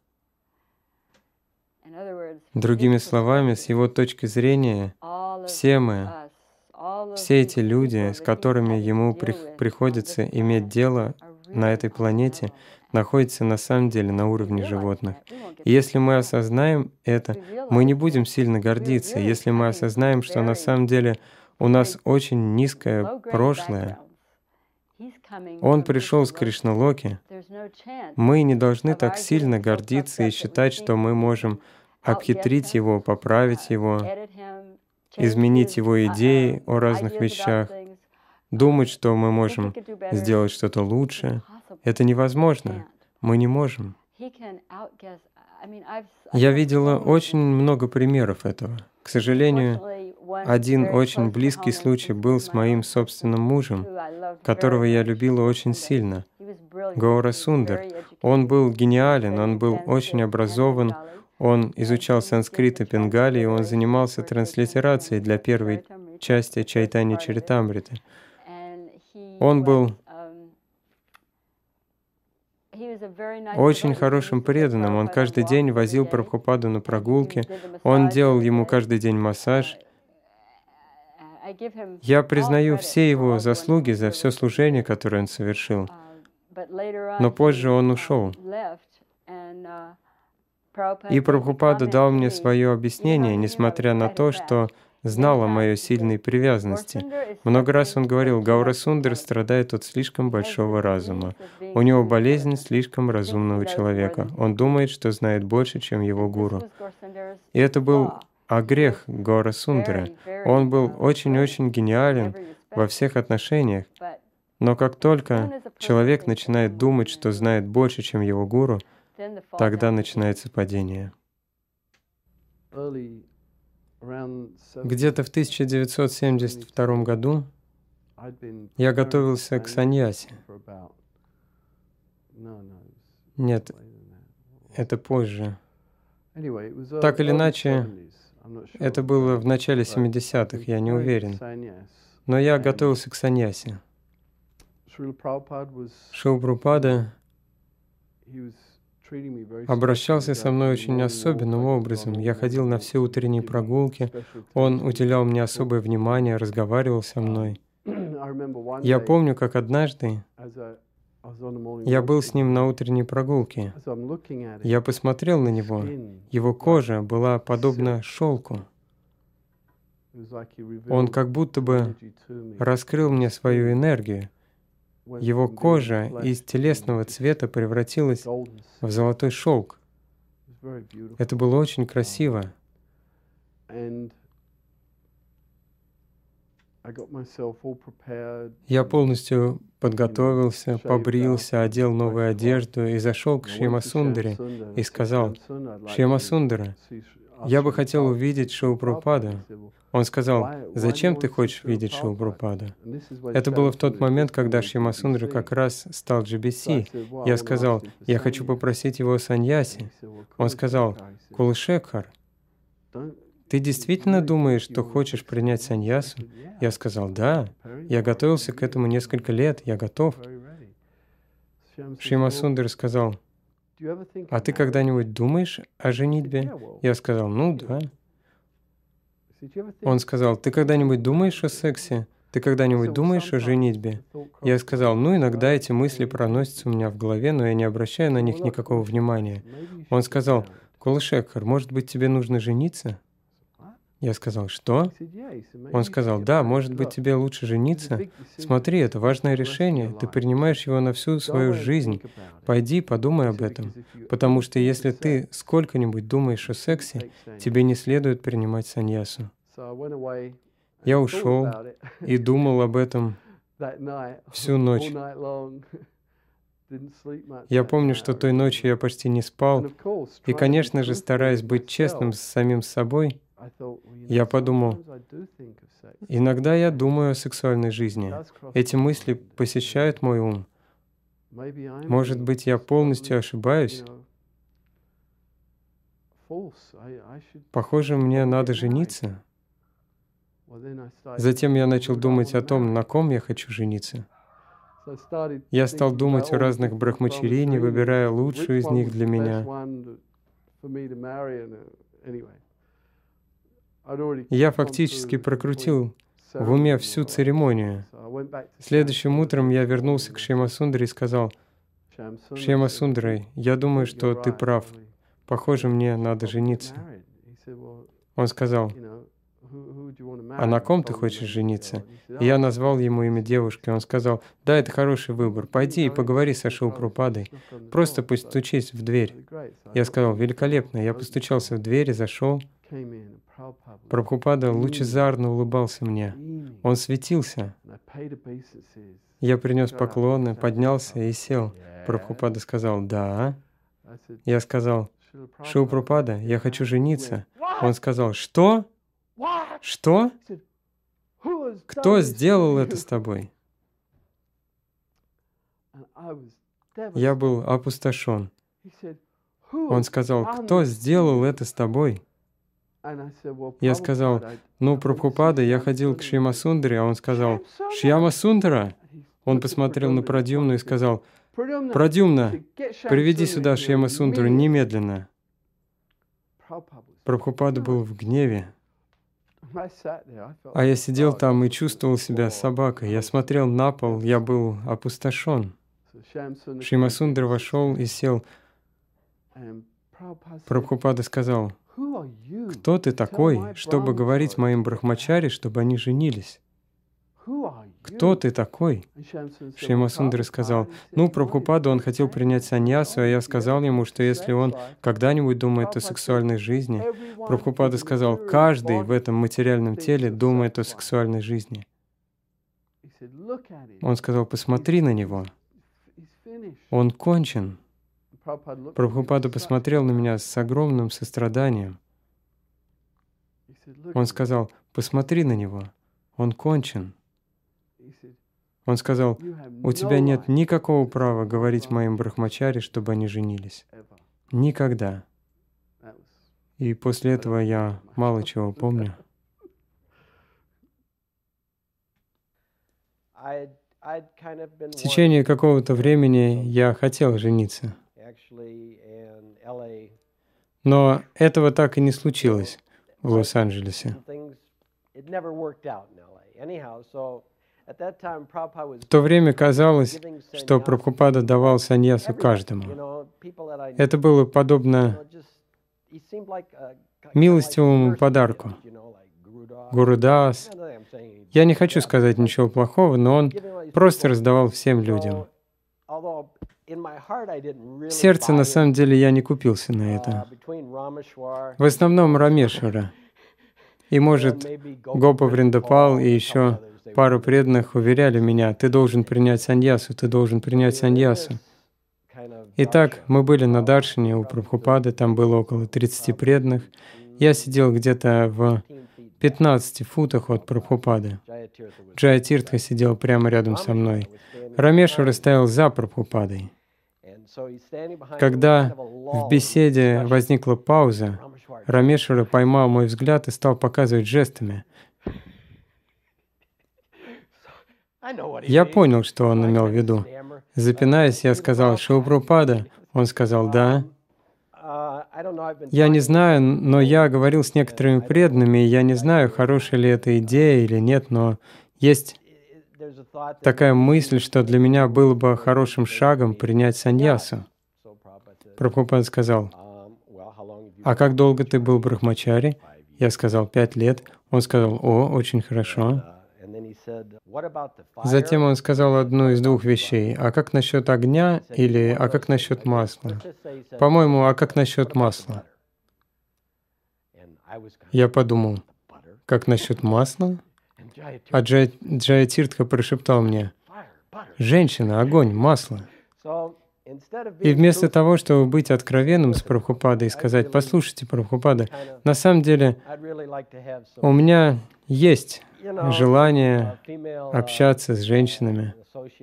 Другими словами, с его точки зрения, все мы, все эти люди, с которыми ему при- приходится иметь дело, на этой планете находится на самом деле на уровне животных. И если мы осознаем это, мы не будем сильно гордиться. Если мы осознаем, что на самом деле у нас очень низкое прошлое, он пришел с Кришналоки, мы не должны так сильно гордиться и считать, что мы можем обхитрить его, поправить его, изменить его идеи о разных вещах, думать, что мы можем сделать что-то лучше. Это невозможно. Мы не можем. Я видела очень много примеров этого. К сожалению, один очень близкий случай был с моим собственным мужем, которого я любила очень сильно, Гаура Сундар. Он был гениален, он был очень образован, он изучал санскрит и бенгали, и он занимался транслитерацией для первой части Чайтанья Чаритамриты. Он был очень хорошим преданным. Он каждый день возил Прабхупаду на прогулки, он делал ему каждый день массаж. Я признаю все его заслуги за все служение, которое он совершил. Но позже он ушел. И Прабхупада дал мне свое объяснение, несмотря на то, что знал о моей сильной привязанности. Много раз он говорил, Гаура Сундар страдает от слишком большого разума. У него болезнь слишком разумного человека. Он думает, что знает больше, чем его гуру. И это был а грех Гаура Сундара. Он был очень-очень гениален во всех отношениях. Но как только человек начинает думать, что знает больше, чем его гуру, тогда начинается падение. Где-то в тысяча девятьсот семьдесят втором году я готовился к саньясе. Нет, это позже. Так или иначе, это было в начале семидесятых, я не уверен. Но я готовился к саньясе. Шрила Прабхупада обращался со мной очень особенным образом. Я ходил на все утренние прогулки, он уделял мне особое внимание, разговаривал со мной. Я помню, как однажды я был с ним на утренней прогулке. Я посмотрел на него. Его кожа была подобна шелку. Он как будто бы раскрыл мне свою энергию. Его кожа из телесного цвета превратилась в золотой шелк. Это было очень красиво. Я полностью подготовился, побрился, одел новую одежду и зашел к Шьяма Сундаре и сказал: «Шьяма Сундара, я бы хотел увидеть Шрилу Прабхупаду». Он сказал: «Зачем ты хочешь видеть Шрилу Прабхупаду?» Это было в тот момент, когда Шьяма Сундара как раз стал джи би си. Я сказал: «Я хочу попросить его о саньясе». Он сказал: «Кулашекхар, ты действительно думаешь, что хочешь принять саньясу?» Я сказал: «Да, я готовился к этому несколько лет, я готов». Шьяма Сундара сказал: «А ты когда-нибудь думаешь о женитьбе?» Я сказал: «Ну да». Он сказал: «Ты когда-нибудь думаешь о сексе? Ты когда-нибудь думаешь о женитьбе?» Я сказал: «Ну, иногда эти мысли проносятся у меня в голове, но я не обращаю на них никакого внимания». Он сказал: «Кулашекхар, может быть, тебе нужно жениться?» Я сказал: «Что?» Он сказал: «Да, может быть, тебе лучше жениться? Смотри, это важное решение, ты принимаешь его на всю свою жизнь. Пойди, подумай об этом, потому что если ты сколько-нибудь думаешь о сексе, тебе не следует принимать саньясу». Я ушел и думал об этом всю ночь. Я помню, что той ночью я почти не спал, и, конечно же, стараясь быть честным с самим собой, я подумал: иногда я думаю о сексуальной жизни. Эти мысли посещают мой ум. Может быть, я полностью ошибаюсь? Похоже, мне надо жениться. Затем я начал думать о том, на ком я хочу жениться. Я стал думать о разных брахмачарине, выбирая лучшую из них для меня. Я фактически прокрутил в уме всю церемонию. Следующим утром я вернулся к Шьямасундаре и сказал: «Шьямасундара, я думаю, что ты прав. Похоже, мне надо жениться». Он сказал: «А на ком ты хочешь жениться?» И я назвал ему имя девушки. Он сказал: «Да, это хороший выбор. Пойди и поговори со Шрилой Прабхупадой. Просто постучись в дверь». Я сказал: «Великолепно». Я постучался в дверь и зашел. Прабхупада лучезарно улыбался мне. Он светился. Я принес поклоны, поднялся и сел. Прабхупада сказал: «Да». Я сказал: «Шрила Прабхупада, я хочу жениться». Он сказал: «Что? Что? Кто сделал это с тобой?» Я был опустошен. Он сказал: «Кто сделал это с тобой?» Я сказал: «Ну, Прабхупада, я ходил к Шьямасундаре», а он сказал: «Шьямасундара?» Он посмотрел на Прадьюмну и сказал: «Прадьюмна, приведи сюда Шьямасундару немедленно». Прабхупада был в гневе. А я сидел там и чувствовал себя собакой. Я смотрел на пол, я был опустошен. Шьямасундара вошел и сел. Прабхупада сказал: «Кто ты такой, чтобы говорить моим брахмачари, чтобы они женились? Кто ты такой?» Шьямасундара сказал: «Ну, Прабхупада, он хотел принять саньясу, а я сказал ему, что если он когда-нибудь думает о сексуальной жизни...» Прабхупада сказал: «Каждый в этом материальном теле думает о сексуальной жизни». Он сказал: «Посмотри на него. Он кончен». Прабхупада посмотрел на меня с огромным состраданием. Он сказал: «Посмотри на него. Он кончен». Он сказал: «У тебя нет никакого права говорить моим брахмачари, чтобы они женились. Никогда». И после этого я мало чего помню. В течение какого-то времени я хотел жениться. Но этого так и не случилось в Лос-Анджелесе. В то время казалось, что Прабхупада давал саньясу каждому. Это было подобно милостивому подарку. Гурудас. Я не хочу сказать ничего плохого, но он просто раздавал всем людям. В сердце, на самом деле, я не купился на это. В основном Рамешвара. И, может, Гопа Вриндапал и еще пару преданных уверяли меня: «Ты должен принять саньясу, ты должен принять саньясу». Итак, мы были на Даршине у Прабхупады, там было около тридцати преданных. Я сидел где-то в пятнадцати футах от Прабхупады. Джая-тиртха сидел прямо рядом со мной. Рамешвара стоял за Прабхупадой. Когда в беседе возникла пауза, Рамешвара поймал мой взгляд и стал показывать жестами. Я понял, что он имел в виду. Запинаясь, я сказал: «Шрила Прабхупада». Он сказал: «Да». Я не знаю, но я говорил с некоторыми преданными, и я не знаю, хорошая ли это идея или нет, но есть такая мысль, что для меня было бы хорошим шагом принять саньясу. Прабхупада сказал: «А как долго ты был брахмачари?» Я сказал: «Пять лет». Он сказал: «О, очень хорошо». Затем он сказал одну из двух вещей: «А как насчет огня?» или «А как насчет масла?» По-моему, «А как насчет масла?» Я подумал: «Как насчет масла?» А Джая, Джая-тиртха прошептал мне: «Женщина, огонь, масло». И вместо того, чтобы быть откровенным с Прабхупадой и сказать: «Послушайте, Прабхупада, на самом деле у меня есть желание общаться с женщинами».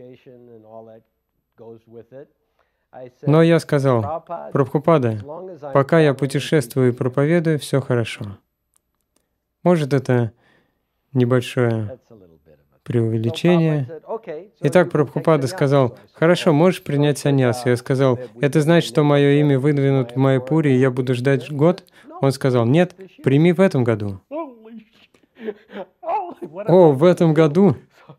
Но я сказал: «Прабхупада, пока я путешествую и проповедую, все хорошо». Может, это небольшое преувеличение. Итак, Прабхупада сказал: «Хорошо, можешь принять саньясу». Я сказал: «Это значит, что мое имя выдвинут в Майяпуре, и я буду ждать год?» Он сказал: «Нет, прими в этом году». О, в этом году?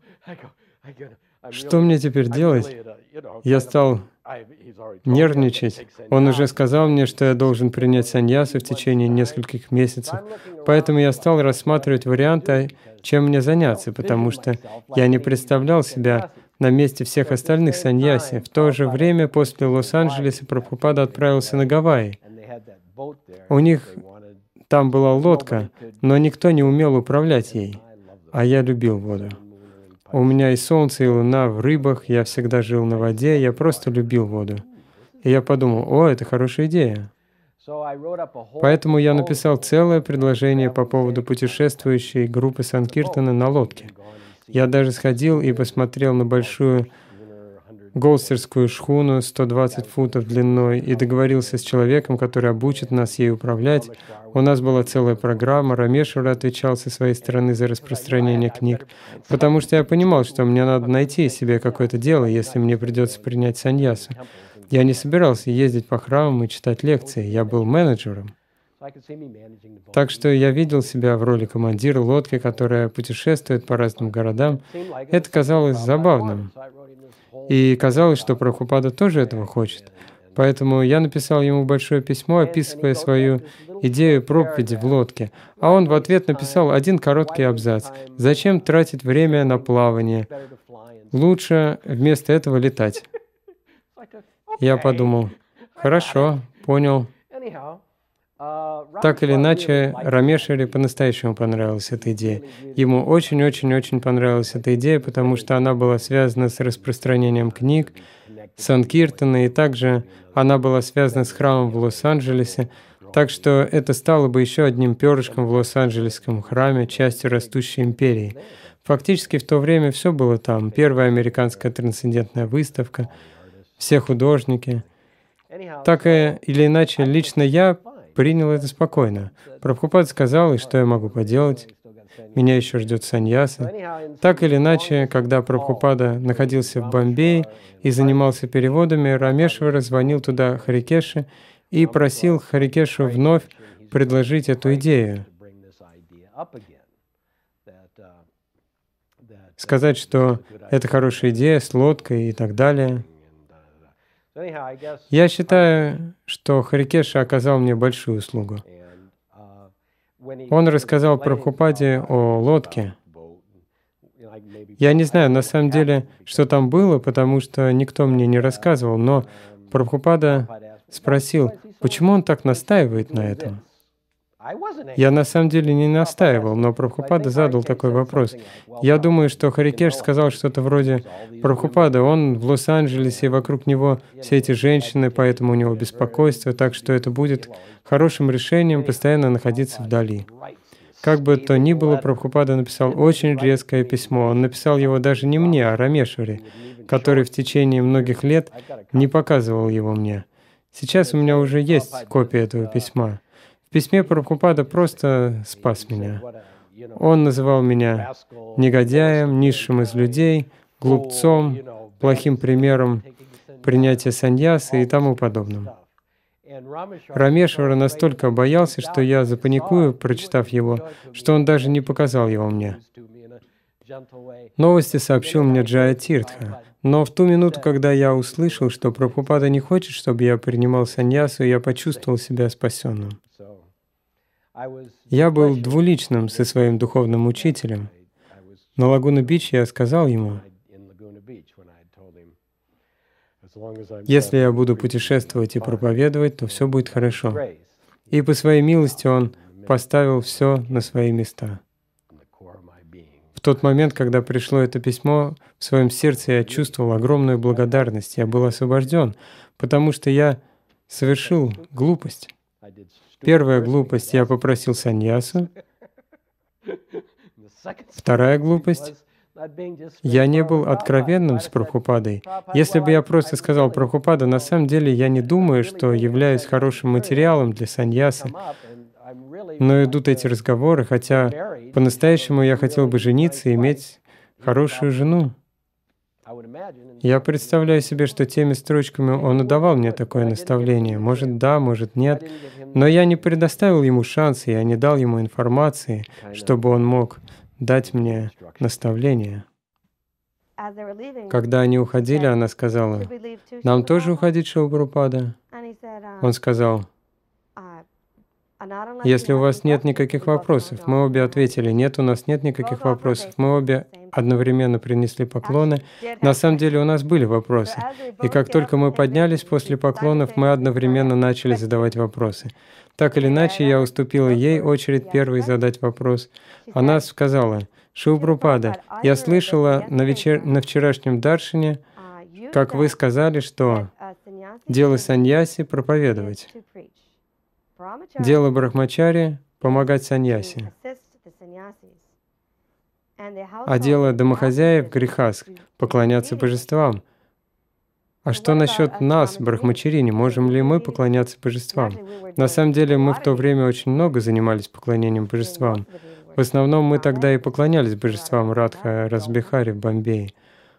Что мне теперь делать? Я стал нервничать. Он уже сказал мне, что я должен принять саньясу в течение нескольких месяцев. Поэтому я стал рассматривать варианты, чем мне заняться, потому что я не представлял себя на месте всех остальных саньяси. В то же время после Лос-Анджелеса Прабхупада отправился на Гавайи. У них там была лодка, но никто не умел управлять ей, а я любил воду. У меня и солнце, и луна в рыбах, я всегда жил на воде, я просто любил воду. И я подумал, о, это хорошая идея. Поэтому я написал целое предложение по поводу путешествующей группы Санкиртана на лодке. Я даже сходил и посмотрел на большую голстерскую шхуну сто двадцать футов длиной и договорился с человеком, который обучит нас ей управлять. У нас была целая программа, Рамешвара отвечал со своей стороны за распространение книг, потому что я понимал, что мне надо найти себе какое-то дело, если мне придется принять саньясу. Я не собирался ездить по храмам и читать лекции, я был менеджером. Так что я видел себя в роли командира лодки, которая путешествует по разным городам. Это казалось забавным. И казалось, что Прабхупада тоже этого хочет. Поэтому я написал ему большое письмо, описывая свою идею проповеди в лодке. А он в ответ написал один короткий абзац. «Зачем тратить время на плавание? Лучше вместо этого летать». Я подумал, хорошо, понял. Так или иначе, Рамешваре по-настоящему понравилась эта идея. Ему очень-очень-очень понравилась эта идея, потому что она была связана с распространением книг, Санкиртана, и также она была связана с храмом в Лос-Анджелесе. Так что это стало бы еще одним перышком в Лос-Анджелесском храме, частью растущей империи. Фактически в то время все было там. Первая американская трансцендентная выставка, все художники. Так или иначе, лично я принял это спокойно. Прабхупада сказал, и что я могу поделать? Меня еще ждет саньяса. Так или иначе, когда Прабхупада находился в Бомбее и занимался переводами, Рамешвара звонил туда Харикеше и просил Харикешу вновь предложить эту идею. Сказать, что это хорошая идея с лодкой и так далее. Я считаю, что Харикеша оказал мне большую услугу. Он рассказал Прабхупаде о лодке. Я не знаю, на самом деле, что там было, потому что никто мне не рассказывал, но Прабхупада спросил, почему он так настаивает на этом. Я на самом деле не настаивал, но Прабхупада задал такой вопрос. Я думаю, что Харикеш сказал что-то вроде «Прабхупада, он в Лос-Анджелесе, и вокруг него все эти женщины, поэтому у него беспокойство, так что это будет хорошим решением постоянно находиться вдали». Как бы то ни было, Прабхупада написал очень резкое письмо. Он написал его даже не мне, а Рамешваре, который в течение многих лет не показывал его мне. Сейчас у меня уже есть копия этого письма. В письме Прабхупада просто спас меня. Он называл меня негодяем, низшим из людей, глупцом, плохим примером принятия саньясы и тому подобным. Рамешвара настолько боялся, что я запаникую, прочитав его, что он даже не показал его мне. Новости сообщил мне Джая Тиртха. Но в ту минуту, когда я услышал, что Прабхупада не хочет, чтобы я принимал саньясу, я почувствовал себя спасенным. Я был двуличным со своим духовным учителем. На Лагуна-Бич я сказал ему, если я буду путешествовать и проповедовать, то все будет хорошо. И по своей милости он поставил все на свои места. В тот момент, когда пришло это письмо, в своем сердце я чувствовал огромную благодарность. Я был освобожден, потому что я совершил глупость. Первая глупость — я попросил саньясу. Вторая глупость — я не был откровенным с Прабхупадой. Если бы я просто сказал Прабхупада, на самом деле я не думаю, что являюсь хорошим материалом для саньясы, но идут эти разговоры, хотя по-настоящему я хотел бы жениться и иметь хорошую жену. Я представляю себе, что теми строчками он и давал мне такое наставление. Может, да, может, нет. Но я не предоставил ему шанса, я не дал ему информации, чтобы он мог дать мне наставление. Когда они уходили, она сказала: «Нам тоже уходить, Шрила Прабхупада?» Он сказал: «Если у вас нет никаких вопросов». Мы обе ответили: «Нет, у нас нет никаких вопросов». Мы обе одновременно принесли поклоны. На самом деле у нас были вопросы. И как только мы поднялись после поклонов, мы одновременно начали задавать вопросы. Так или иначе, я уступила ей очередь первой задать вопрос. Она сказала: «Шрила Прабхупада, я слышала на, вечер... на вчерашнем даршине, как вы сказали, что дело саньяси — проповедовать. Дело брахмачари — помогать саньяси. А дело домохозяев — грехаск — поклоняться божествам. А что насчет нас, брахмачари, не можем ли мы поклоняться божествам?» На самом деле мы в то время очень много занимались поклонением божествам. В основном мы тогда и поклонялись божествам Радха Расбихари в Бомбее.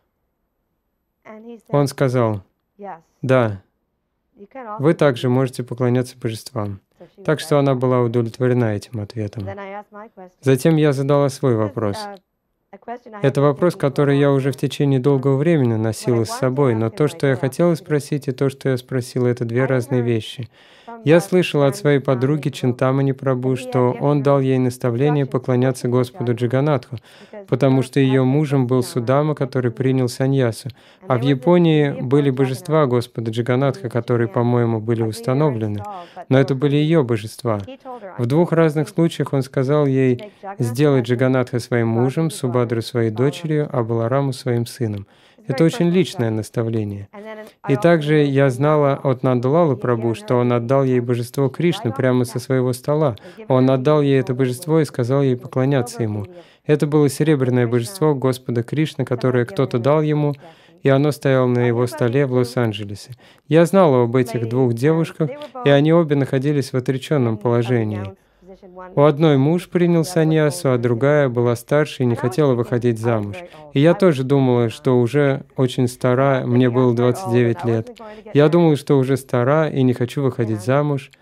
Он сказал: «Да, вы также можете поклоняться божествам». Так что она была удовлетворена этим ответом. Затем я задала свой вопрос. Это вопрос, который я уже в течение долгого времени носила с собой, но то, что я хотела спросить, и то, что я спросила, это две разные вещи. Я слышала от своей подруги Чинтамани Прабху, что он дал ей наставление поклоняться Господу Джаганатху, потому что ее мужем был Судама, который принял саньясу. А в Японии были божества Господа Джаганатха, которые, по-моему, были установлены. Но это были ее божества. В двух разных случаях он сказал ей сделать Джаганатха своим мужем, Субадру своей дочерью, а Балараму своим сыном. Это очень личное наставление. И также я знала от Нандалалы Прабху, что он отдал ей божество Кришны прямо со своего стола. Он отдал ей это божество и сказал ей поклоняться ему. Это было серебряное божество Господа Кришны, которое кто-то дал ему, и оно стояло на его столе в Лос-Анджелесе. Я знала об этих двух девушках, и они обе находились в отреченном положении. У одной муж принял саньясу, а другая была старше и не хотела выходить замуж. И я тоже думала, что уже очень стара, мне было двадцать девять лет. Я думала, что уже стара и не хочу выходить замуж.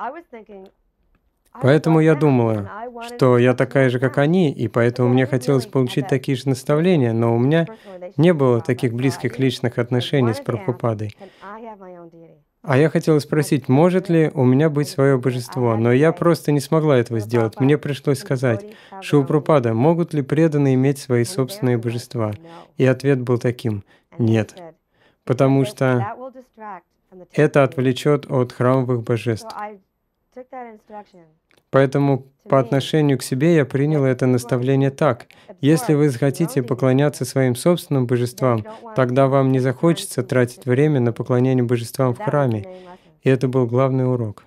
Поэтому я думала, что я такая же, как они, и поэтому мне хотелось получить такие же наставления, но у меня не было таких близких личных отношений с Прабхупадой. А я хотела спросить, может ли у меня быть свое божество, но я просто не смогла этого сделать. Мне пришлось сказать: «Шрила Прабхупада, могут ли преданные иметь свои собственные божества?» И ответ был таким: «Нет», потому что это отвлечет от храмовых божеств. Поэтому по отношению к себе я приняла это наставление так: если вы захотите поклоняться своим собственным божествам, тогда вам не захочется тратить время на поклонение божествам в храме. И это был главный урок.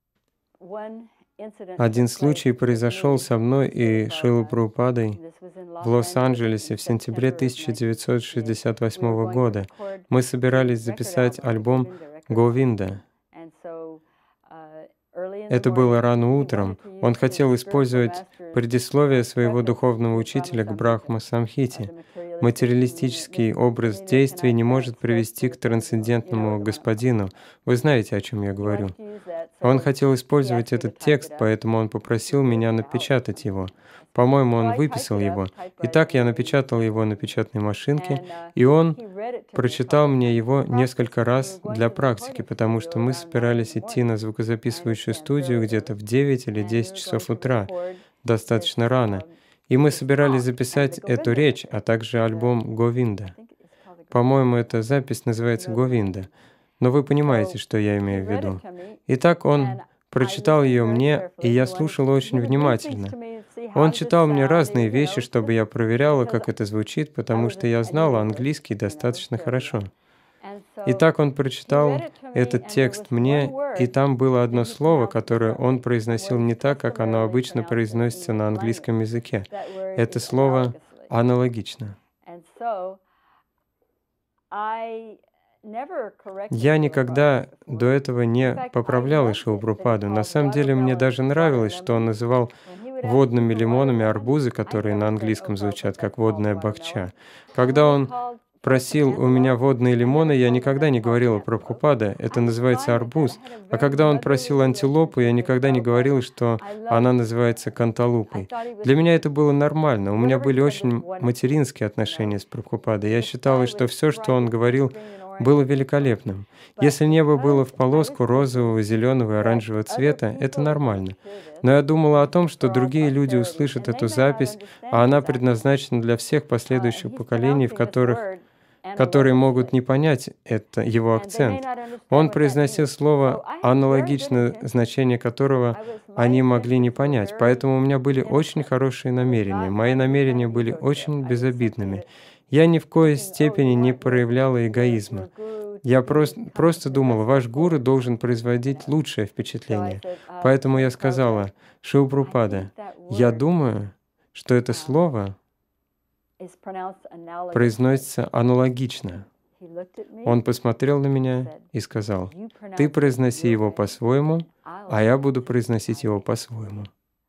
Один случай произошел со мной и Шрилой Прабхупадой в Лос-Анджелесе в сентябре тысяча девятьсот шестьдесят восьмого года. Мы собирались записать альбом «Говинда». Это было рано утром. Он хотел использовать предисловие своего духовного учителя к Брахма-самхите. Материалистический образ действий не может привести к трансцендентному господину. Вы знаете, о чем я говорю. Он хотел использовать этот текст, поэтому он попросил меня напечатать его. По-моему, он выписал его. Итак, я напечатал его на печатной машинке, и он прочитал мне его несколько раз для практики, потому что мы собирались идти на звукозаписывающую студию где-то в девять или десять часов утра, достаточно рано. И мы собирались записать эту речь, а также альбом «Говинда». По-моему, эта запись называется «Говинда». Но вы понимаете, что я имею в виду. Итак, он прочитал ее мне, и я слушал очень внимательно. Он читал мне разные вещи, чтобы я проверяла, как это звучит, потому что я знала английский достаточно хорошо. Итак, он прочитал этот текст мне, и там было одно слово, которое он произносил не так, как оно обычно произносится на английском языке. Это слово «аналогично». Я никогда до этого не поправляла Шрилу Прабхупаду. На самом деле, мне даже нравилось, что он называл водными лимонами арбузы, которые на английском звучат как водная бахча. Когда он просил у меня водные лимоны, я никогда не говорила Прабхупада, это называется арбуз. А когда он просил антилопу, я никогда не говорила, что она называется канталупой. Для меня это было нормально. У меня были очень материнские отношения с Прабхупадой. Я считала, что все, что он говорил, было великолепным. Если небо было в полоску розового, зеленого и оранжевого цвета, это нормально. Но я думала о том, что другие люди услышат эту запись, а она предназначена для всех последующих поколений, в которых которые могут не понять это, его акцент. Он произносил слово, аналогичное значение которого они могли не понять. Поэтому у меня были очень хорошие намерения. Мои намерения были очень безобидными. Я ни в коей степени не проявляла эгоизма. Я просто, просто думала, ваш гуру должен производить лучшее впечатление. Поэтому я сказала, Шрила Прабхупада, я думаю, что это слово произносится аналогично. Он посмотрел на меня и сказал, «Ты произноси его по-своему, а я буду произносить его по-своему».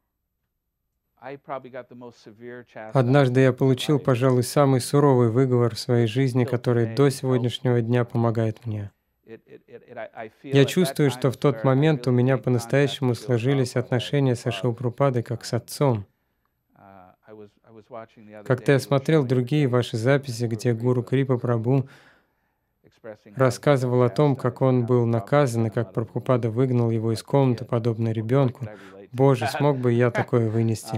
Однажды я получил, пожалуй, самый суровый выговор в своей жизни, который до сегодняшнего дня помогает мне. Я чувствую, что в тот момент у меня по-настоящему сложились отношения со Шрилой Прабхупадой как с отцом. Как-то я смотрел другие ваши записи, где Гуру Крипа Прабху рассказывал о том, как он был наказан, и как Прабхупада выгнал его из комнаты, подобно ребенку. Боже, смог бы я такое вынести?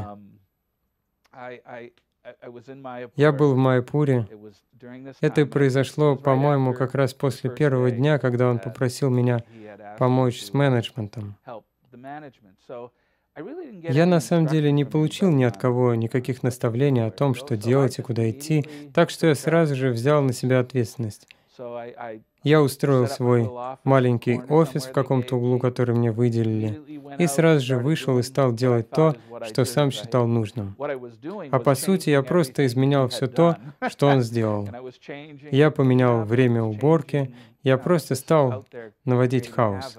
Я был в Майяпуре. Это произошло, по-моему, как раз после первого дня, когда он попросил меня помочь с менеджментом. Я на самом деле не получил ни от кого никаких наставлений о том, что делать и куда идти, так что я сразу же взял на себя ответственность. Я устроил свой маленький офис в каком-то углу, который мне выделили, и сразу же вышел и стал делать то, что сам считал нужным. А по сути, я просто изменял все то, что он сделал. Я поменял время уборки, я просто стал наводить хаос.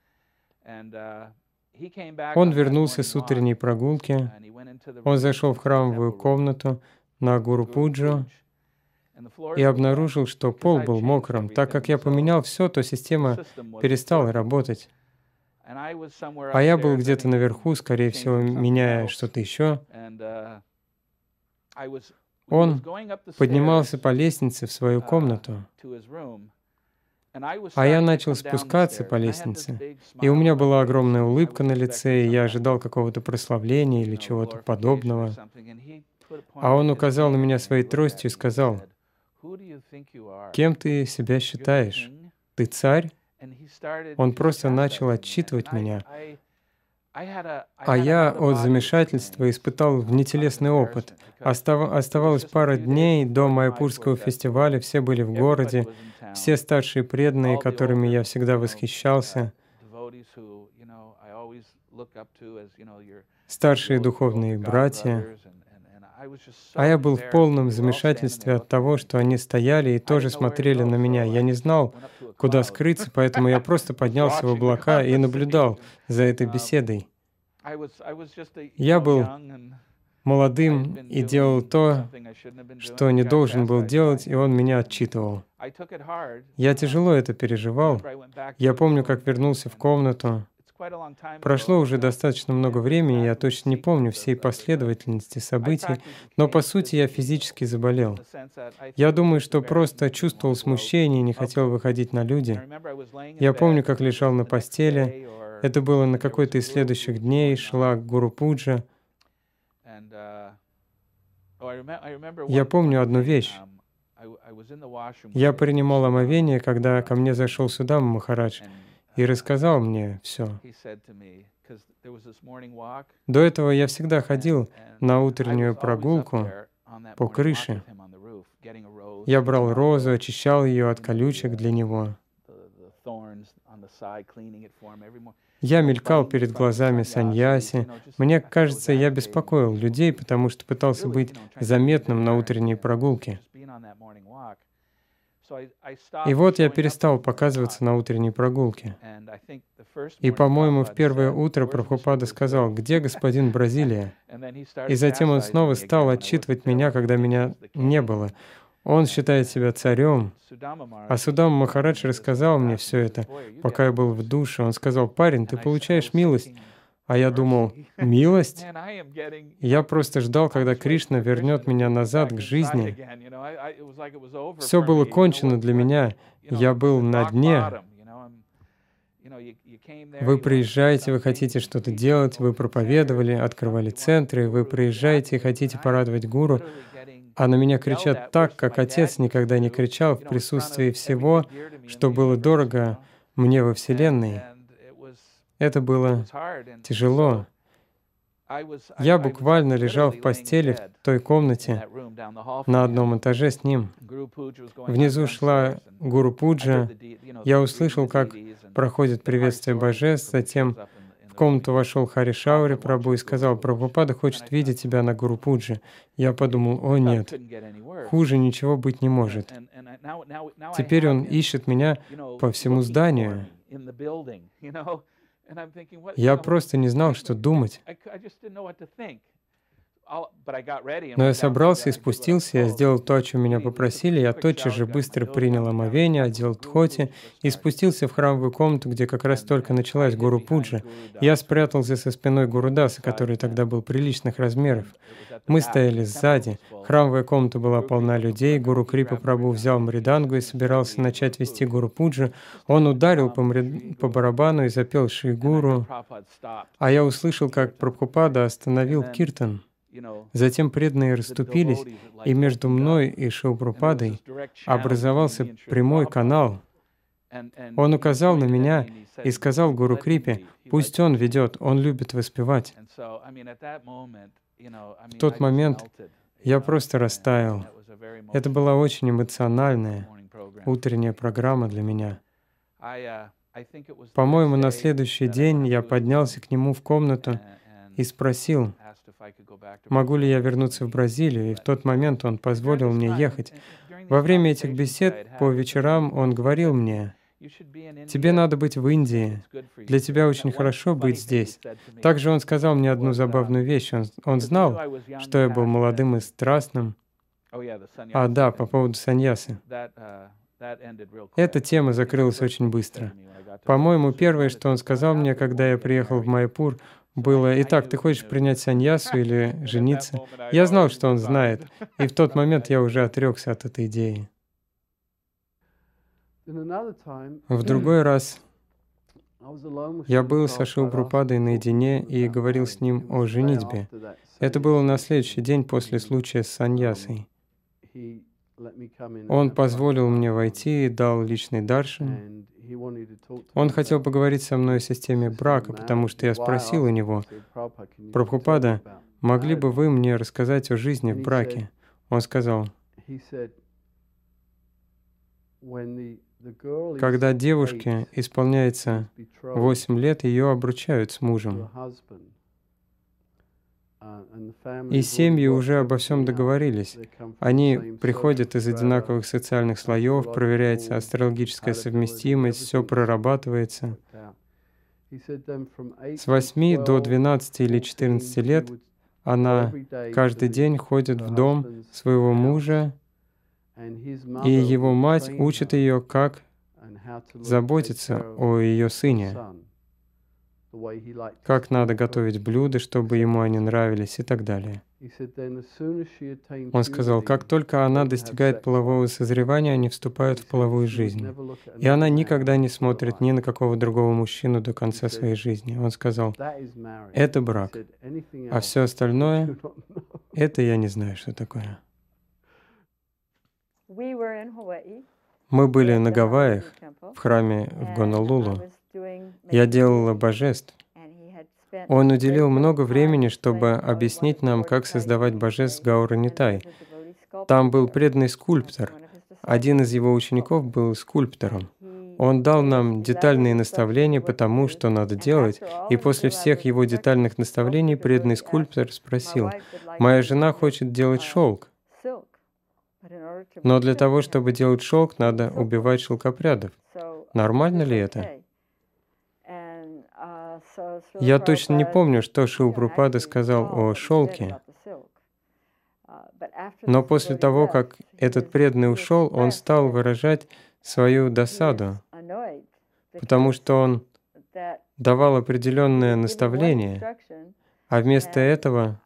Он вернулся с утренней прогулки, он зашел в храмовую комнату на Гуру Пуджу и обнаружил, что пол был мокрым. Так как я поменял все, то система перестала работать. А я был где-то наверху, скорее всего, меняя что-то еще. Он поднимался по лестнице в свою комнату, а я начал спускаться по лестнице, и у меня была огромная улыбка на лице, и я ожидал какого-то прославления или чего-то подобного. А он указал на меня своей тростью и сказал, «Кем ты себя считаешь? Ты царь?» Он просто начал отчитывать меня. А я от замешательства испытал внетелесный опыт. Остав... Оставалось пара дней до Майяпурского фестиваля, все были в городе, все старшие преданные, которыми я всегда восхищался, старшие духовные братья. А я был в полном замешательстве от того, что они стояли и тоже смотрели на меня. Я не знал, куда скрыться, поэтому я просто поднялся в облака и наблюдал за этой беседой. Я был молодым и делал то, что не должен был делать, и он меня отчитывал. Я тяжело это переживал. Я помню, как вернулся в комнату. Прошло уже достаточно много времени, я точно не помню всей последовательности событий, но по сути я физически заболел. Я думаю, что просто чувствовал смущение и не хотел выходить на люди. Я помню, как лежал на постели. Это было на какой-то из следующих дней, шла Гуру Пуджа. Я помню одну вещь. Я принимал омовение, когда ко мне зашел Судама Махарадж и рассказал мне все. До этого я всегда ходил на утреннюю прогулку по крыше. Я брал розу, очищал ее от колючек для него. Я мелькал перед глазами саньяси. Мне кажется, я беспокоил людей, потому что пытался быть заметным на утренней прогулке. И вот я перестал показываться на утренней прогулке. И, по-моему, в первое утро Прабхупада сказал, «Где господин Бразилия?» И затем он снова стал отчитывать меня, когда меня не было. Он считает себя царем. А Судама Махарадж рассказал мне все это, пока я был в душе. Он сказал: «Парень, ты получаешь милость». А я думал: «Милость?» Я просто ждал, когда Кришна вернет меня назад к жизни. Все было кончено для меня. Я был на дне. Вы приезжаете, вы хотите что-то делать, вы проповедовали, открывали центры, вы приезжаете и хотите порадовать гуру, а на меня кричат так, как отец никогда не кричал в присутствии всего, что было дорого мне во Вселенной. Это было тяжело. Я буквально лежал в постели в той комнате на одном этаже с ним. Внизу шла Гуру Пуджа. Я услышал, как проходит приветствие божеств. Затем в комнату вошел Хари Шаури Прабху и сказал: «Прабхупада хочет видеть тебя на Гуру Пудже». Я подумал: «О нет, хуже ничего быть не может». Теперь он ищет меня по всему зданию. Я просто не знал, что думать. Но я собрался и спустился, я сделал то, о чем меня попросили, я тотчас же быстро принял омовение, одел тхоти и спустился в храмовую комнату, где как раз только началась Гуру Пуджа. Я спрятался со спиной Гурудаса, который тогда был приличных размеров. Мы стояли сзади. Храмовая комната была полна людей. Гуру Крипа Прабху взял мридангу и собирался начать вести Гуру Пуджу. Он ударил по, мрид... по барабану и запел Шри Гуру. А я услышал, как Прабхупада остановил киртан. Затем преданные расступились, и между мной и Шилпрападой образовался прямой канал. Он указал на меня и сказал Гуру Крипе: «Пусть он ведет, он любит воспевать». В тот момент я просто растаял. Это была очень эмоциональная утренняя программа для меня. По-моему, на следующий день я поднялся к нему в комнату и спросил, могу ли я вернуться в Бразилию, и в тот момент он позволил мне ехать. Во время этих бесед по вечерам он говорил мне: «Тебе надо быть в Индии, для тебя очень хорошо быть здесь». Также он сказал мне одну забавную вещь. Он, он знал, что я был молодым и страстным. А, да, по поводу саньясы. Эта тема закрылась очень быстро. По-моему, первое, что он сказал мне, когда я приехал в Майяпур, было: «Итак, ты хочешь принять саньясу или жениться?» Я знал, что он знает, и в тот момент я уже отрекся от этой идеи. В другой раз я был со Шилпрападой наедине и говорил с ним о женитьбе. Это было на следующий день после случая с саньясой. Он позволил мне войти и дал личный даршан. Он хотел поговорить со мной о системе брака, потому что я спросил у него: «Прабхупада, могли бы вы мне рассказать о жизни в браке?» Он сказал: «Когда девушке исполняется восемь лет, ее обручают с мужем. И семьи уже обо всем договорились. Они приходят из одинаковых социальных слоев, проверяется астрологическая совместимость, все прорабатывается. С восьми до двенадцати или четырнадцати лет она каждый день ходит в дом своего мужа, и его мать учит ее, как заботиться о ее сыне, как надо готовить блюда, чтобы ему они нравились и так далее». Он сказал: как только она достигает полового созревания, они вступают в половую жизнь. И она никогда не смотрит ни на какого другого мужчину до конца своей жизни. Он сказал: это брак. А все остальное, это я не знаю, что такое. Мы были на Гавайях, в храме в Гонолулу. Я делала божеств. Он уделил много времени, чтобы объяснить нам, как создавать божеств Гаура Нитай. Там был преданный скульптор. Один из его учеников был скульптором. Он дал нам детальные наставления по тому, что надо делать, и после всех его детальных наставлений преданный скульптор спросил: «Моя жена хочет делать шелк. Но для того, чтобы делать шелк, надо убивать шелкопрядов. Нормально ли это?» Я точно не помню, что Шилпрапада сказал о шелке. Но после того, как этот преданный ушел, он стал выражать свою досаду, потому что он давал определенное наставление, а вместо этого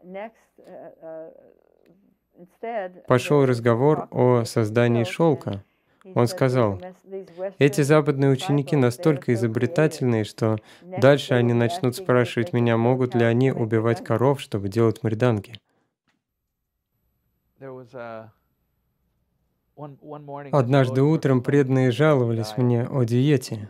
пошел разговор о создании шелка. Он сказал, эти западные ученики настолько изобретательные, что дальше они начнут спрашивать меня, могут ли они убивать коров, чтобы делать мриданги. Однажды утром преданные жаловались мне о диете.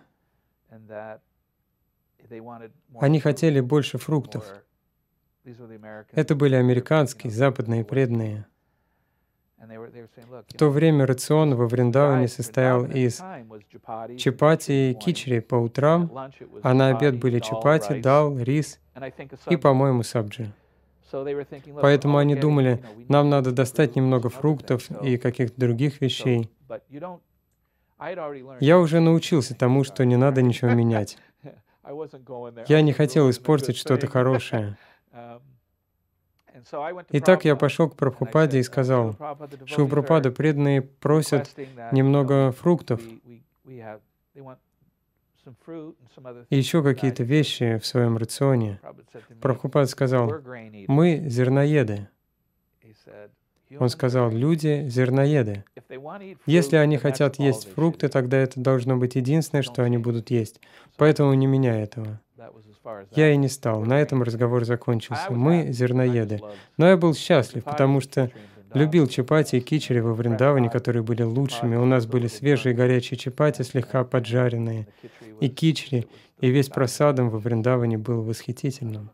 Они хотели больше фруктов. Это были американские, западные преданные. В то время рацион во Вриндаване состоял из чапати и кичри по утрам, а на обед были чапати, дал, рис и, по-моему, сабджи. Поэтому они думали, нам надо достать немного фруктов и каких-то других вещей. Я уже научился тому, что не надо ничего менять. Я не хотел испортить что-то хорошее. Итак, я пошел к Прабхупаде и сказал, Шрила Прабхупада, преданные просят немного фруктов и еще какие-то вещи в своем рационе. Прабхупада сказал, мы зерноеды. Он сказал, люди зерноеды. Если они хотят есть фрукты, тогда это должно быть единственное, что они будут есть. Поэтому не меняй этого. Я и не стал. На этом разговор закончился. Мы зерноеды. Но я был счастлив, потому что любил чапати и кичери во Вриндаване, которые были лучшими. У нас были свежие горячие чапати, слегка поджаренные, и кичери, и весь прасадам во Вриндаване был восхитительным.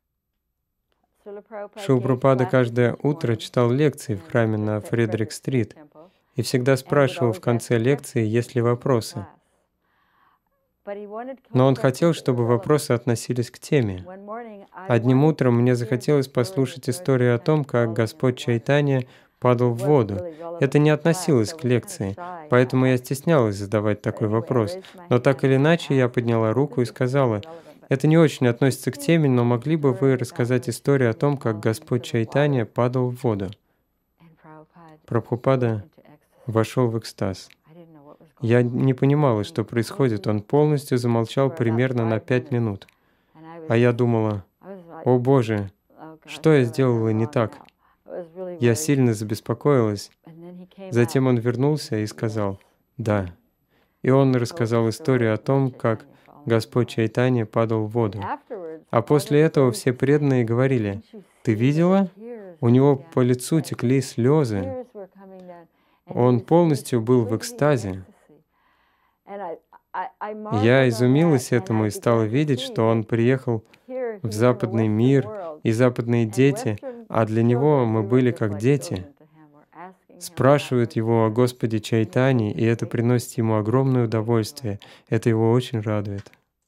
Шрила Прабхупада каждое утро читал лекции в храме на Фредерик-стрит и всегда спрашивал в конце лекции, есть ли вопросы. Но он хотел, чтобы вопросы относились к теме. Одним утром мне захотелось послушать историю о том, как Господь Чайтанья падал в воду. Это не относилось к лекции, поэтому я стеснялась задавать такой вопрос. Но так или иначе, я подняла руку и сказала, это не очень относится к теме, но могли бы вы рассказать историю о том, как Господь Чайтанья падал в воду? Прабхупада вошел в экстаз. Я не понимала, что происходит. Он полностью замолчал примерно на пять минут. А я думала, о Боже, что я сделала не так? Я сильно забеспокоилась. Затем он вернулся и сказал, да. И он рассказал историю о том, как Господь Чайтанья падал в воду. А после этого все преданные говорили, ты видела? У него по лицу текли слезы. Он полностью был в экстазе. Я изумилась этому и стала видеть, что он приехал в западный мир, и западные дети, а для него мы были как дети, спрашивают его о Господе Чайтанье, и это приносит ему огромное удовольствие. Это его очень радует.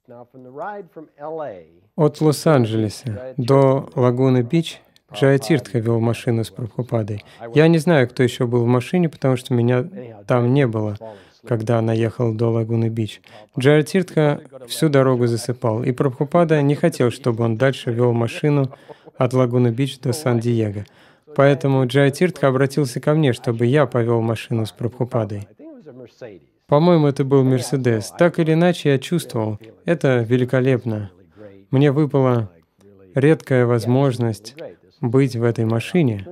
От Лос-Анджелеса до Лагуны-Бич Джая Тиртха вел машину с Прабхупадой. Я не знаю, кто еще был в машине, потому что меня там не было, когда она ехала до Лагуны-Бич. Джая Тиртха всю дорогу засыпал, и Прабхупада не хотел, чтобы он дальше вел машину от Лагуны-Бич до Сан-Диего. Поэтому Джая Тиртха обратился ко мне, чтобы я повел машину с Прабхупадой. По-моему, это был Мерседес. Так или иначе, я чувствовал, это великолепно. Мне выпала редкая возможность быть в этой машине.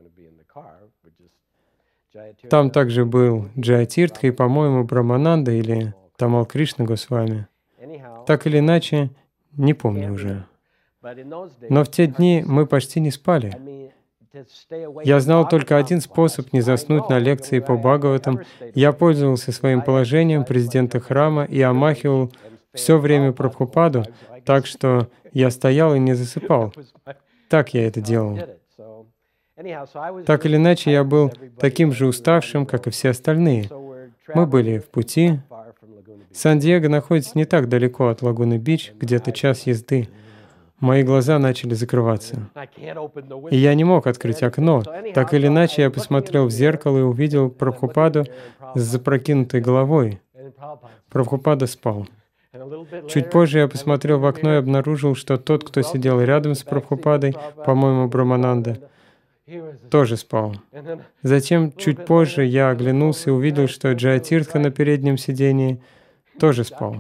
Там также был Джая Тиртха и, по-моему, Брамананда или Тамал Кришна Госвами. Так или иначе, не помню уже. Но в те дни мы почти не спали. Я знал только один способ не заснуть на лекции по Бхагаватам. Я пользовался своим положением президента храма и омахивал все время Прабхупаду, так что я стоял и не засыпал. Так я это делал. Так или иначе, я был таким же уставшим, как и все остальные. Мы были в пути. Сан-Диего находится не так далеко от Лагуны-Бич, где-то час езды. Мои глаза начали закрываться. И я не мог открыть окно. Так или иначе, я посмотрел в зеркало и увидел Прабхупаду с запрокинутой головой. Прабхупада спал. Чуть позже я посмотрел в окно и обнаружил, что тот, кто сидел рядом с Прабхупадой, по-моему, Брамананда, тоже спал. Затем, чуть позже, я оглянулся и увидел, что Джаятиртха на переднем сидении тоже спал.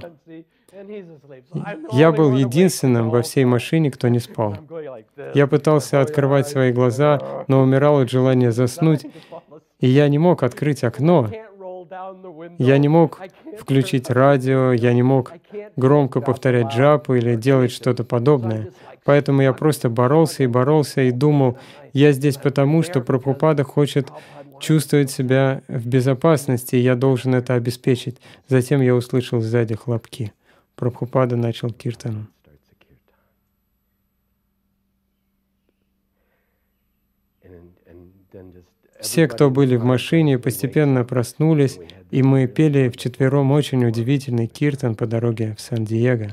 Я был единственным во всей машине, кто не спал. Я пытался открывать свои глаза, но умирал от желания заснуть, и я не мог открыть окно. Я не мог включить радио, я не мог громко повторять джапу или делать что-то подобное. Поэтому я просто боролся и боролся и думал, я здесь потому, что Прабхупада хочет чувствовать себя в безопасности, и я должен это обеспечить. Затем я услышал сзади хлопки. Прабхупада начал киртану. Все, кто были в машине, постепенно проснулись, и мы пели вчетвером очень удивительный киртан по дороге в Сан-Диего.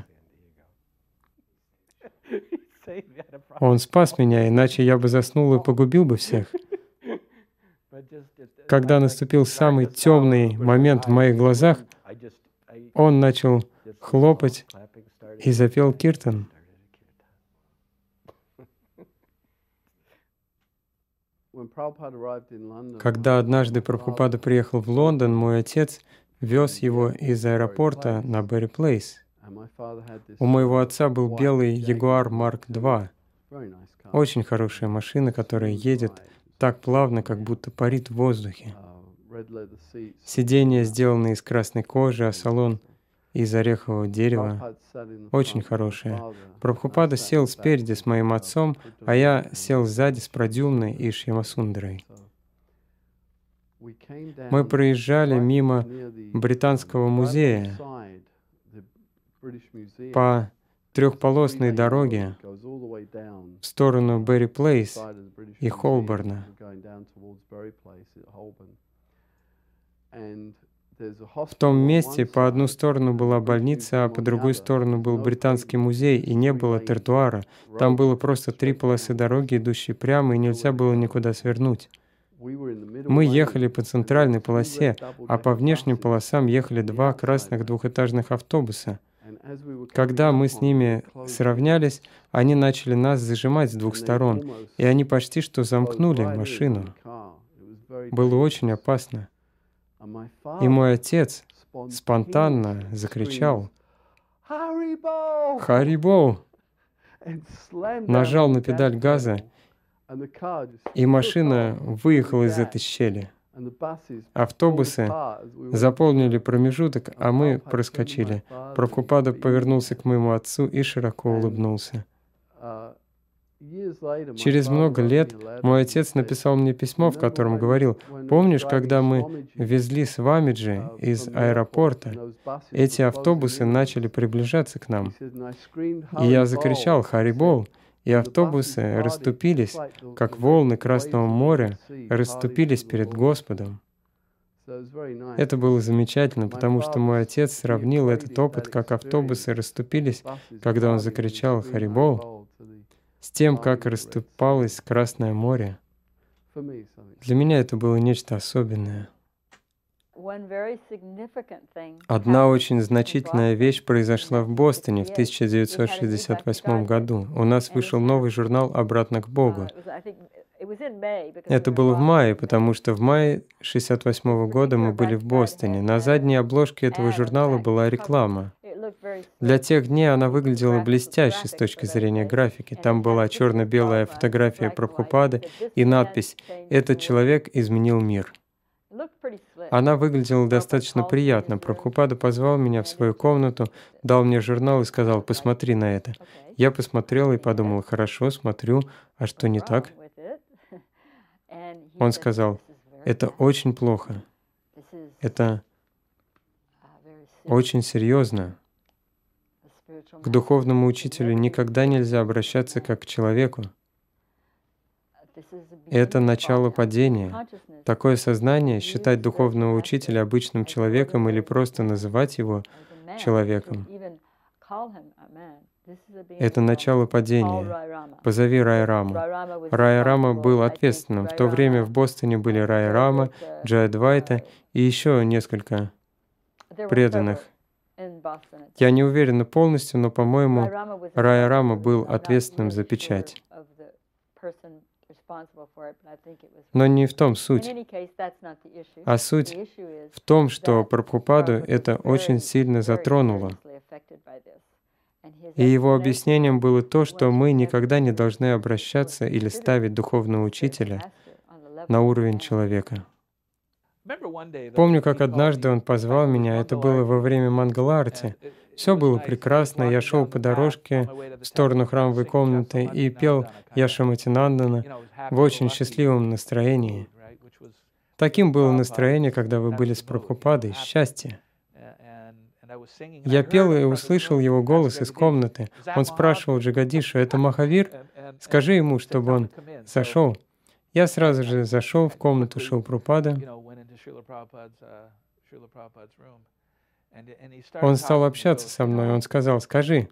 Он спас меня, иначе я бы заснул и погубил бы всех. Когда наступил самый темный момент в моих глазах, он начал хлопать и запел киртан. Когда однажды Прабхупада приехал в Лондон, мой отец вез его из аэропорта на Берри Плейс. У моего отца был белый Ягуар Марк два. Очень хорошая машина, которая едет так плавно, как будто парит в воздухе. Сиденья сделаны из красной кожи, а салон из орехового дерева. Очень хорошая. Прабхупада сел спереди с моим отцом, а я сел сзади с Прадюмной и Шьямасундарой. Мы проезжали мимо Британского музея по трехполосной дороге в сторону Берри Плейс и Холборна. В том месте по одну сторону была больница, а по другой сторону был Британский музей, и не было тротуара. Там было просто три полосы дороги, идущие прямо, и нельзя было никуда свернуть. Мы ехали по центральной полосе, а по внешним полосам ехали два красных двухэтажных автобуса. Когда мы с ними сравнялись, они начали нас зажимать с двух сторон, и они почти что замкнули машину. Было очень опасно. И мой отец спонтанно закричал «Харибол!», нажал на педаль газа, и машина выехала из этой щели. Автобусы заполнили промежуток, а мы проскочили. Прабхупада повернулся к моему отцу и широко улыбнулся. Через много лет мой отец написал мне письмо, в котором говорил: «Помнишь, когда мы везли Свамиджи из аэропорта, эти автобусы начали приближаться к нам. И я закричал «Харибол!», и автобусы расступились, как волны Красного моря расступились перед Господом». Это было замечательно, потому что мой отец сравнил этот опыт, как автобусы расступились, когда он закричал «Харибол!», с тем, как расступалось Красное море. Для меня это было нечто особенное. Одна очень значительная вещь произошла в Бостоне в тысяча девятьсот шестьдесят восьмом году. У нас вышел новый журнал «Обратно к Богу». Это было в мае, потому что в мае шестьдесят восьмого года мы были в Бостоне. На задней обложке этого журнала была реклама. Для тех дней она выглядела блестяще с точки зрения графики. Там была черно-белая фотография Прабхупады и надпись «Этот человек изменил мир». Она выглядела достаточно приятно. Прабхупада позвал меня в свою комнату, дал мне журнал и сказал: «Посмотри на это». Я посмотрел и подумал: «Хорошо, смотрю. А что не так?» Он сказал: «Это очень плохо. Это очень серьезно. К духовному учителю никогда нельзя обращаться как к человеку. Это начало падения. Такое сознание, считать духовного учителя обычным человеком или просто называть его человеком, это начало падения. Позови Рая Раму». Рая Рама был ответственным. В то время в Бостоне были Рая Рама, Джайадвайта и еще несколько преданных. Я не уверена полностью, но, по-моему, Рая Рама был ответственным за печать. Но не в том суть. А суть в том, что Прабхупаду это очень сильно затронуло. И его объяснением было то, что мы никогда не должны обращаться или ставить духовного учителя на уровень человека. Помню, как однажды он позвал меня, это было во время Мангаларти. Все было прекрасно, я шел по дорожке в сторону храмовой комнаты и пел Яшаматинандана в очень счастливом настроении. Таким было настроение, когда вы были с Прабхупадой, счастье. Я пел и услышал его голос из комнаты. Он спрашивал Джагадишу: «Это Махавир? Скажи ему, чтобы он зашел». Я сразу же зашел в комнату Шрила Прабхупады. Он стал общаться со мной, он сказал: «Скажи,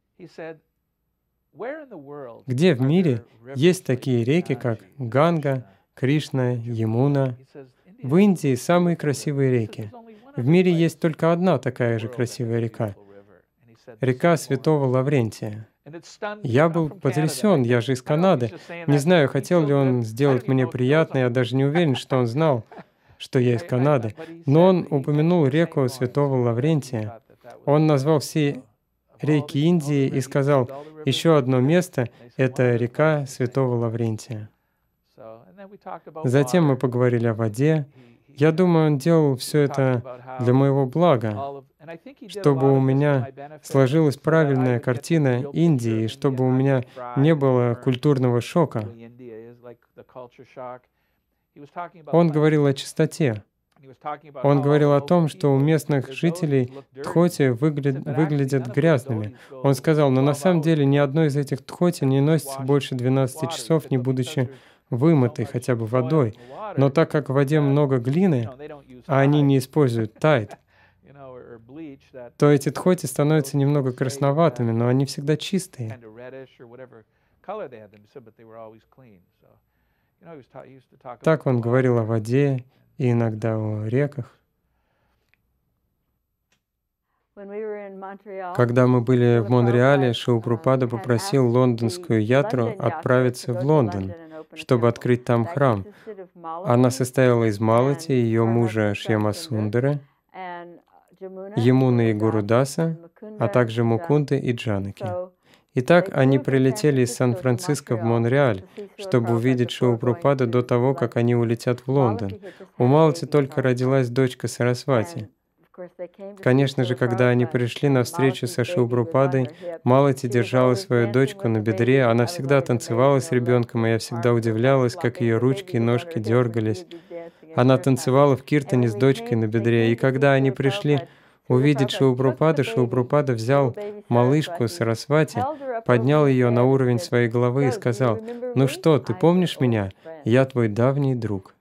где в мире есть такие реки, как Ганга, Кришна, Ямуна? В Индии самые красивые реки. В мире есть только одна такая же красивая река — река Святого Лаврентия». Я был потрясен, я же из Канады. Не знаю, хотел ли он сделать мне приятно, я даже не уверен, что он знал, что я из Канады. Но он упомянул реку Святого Лаврентия. Он назвал все реки Индии и сказал: еще одно место — это река Святого Лаврентия. Затем мы поговорили о воде. Я думаю, он делал все это для моего блага, чтобы у меня сложилась правильная картина Индии, и чтобы у меня не было культурного шока. Он говорил о чистоте. Он говорил о том, что у местных жителей тхоти выглядят, выглядят грязными. Он сказал: но на самом деле ни одной из этих тхоти не носится больше двенадцати часов, не будучи вымытой хотя бы водой. Но так как в воде много глины, а они не используют тайд, то эти тхоти становятся немного красноватыми, но они всегда чистые. Так он говорил о воде и иногда о реках. Когда мы были в Монреале, Шрила Прабхупада попросил лондонскую ятру отправиться в Лондон, чтобы открыть там храм. Она состояла из Малати, ее мужа Шьямасундары, Ямуны и Гурудаса, а также Мукунды и Джанаки. Итак, они прилетели из Сан-Франциско в Монреаль, чтобы увидеть Шрилу Прабхупаду до того, как они улетят в Лондон. У Малати только родилась дочка Сарасвати. Конечно же, когда они пришли на встречу со Шрилой Прабхупадой, Малати держала свою дочку на бедре, она всегда танцевала с ребенком, и я всегда удивлялась, как ее ручки и ножки дергались. Она танцевала в киртане с дочкой на бедре, и когда они пришли увидеть Шрилу Прабхупаду, Шрила Прабхупада взял малышку Сарасвати, поднял ее на уровень своей головы и сказал: «Ну что, ты помнишь меня? Я твой давний друг».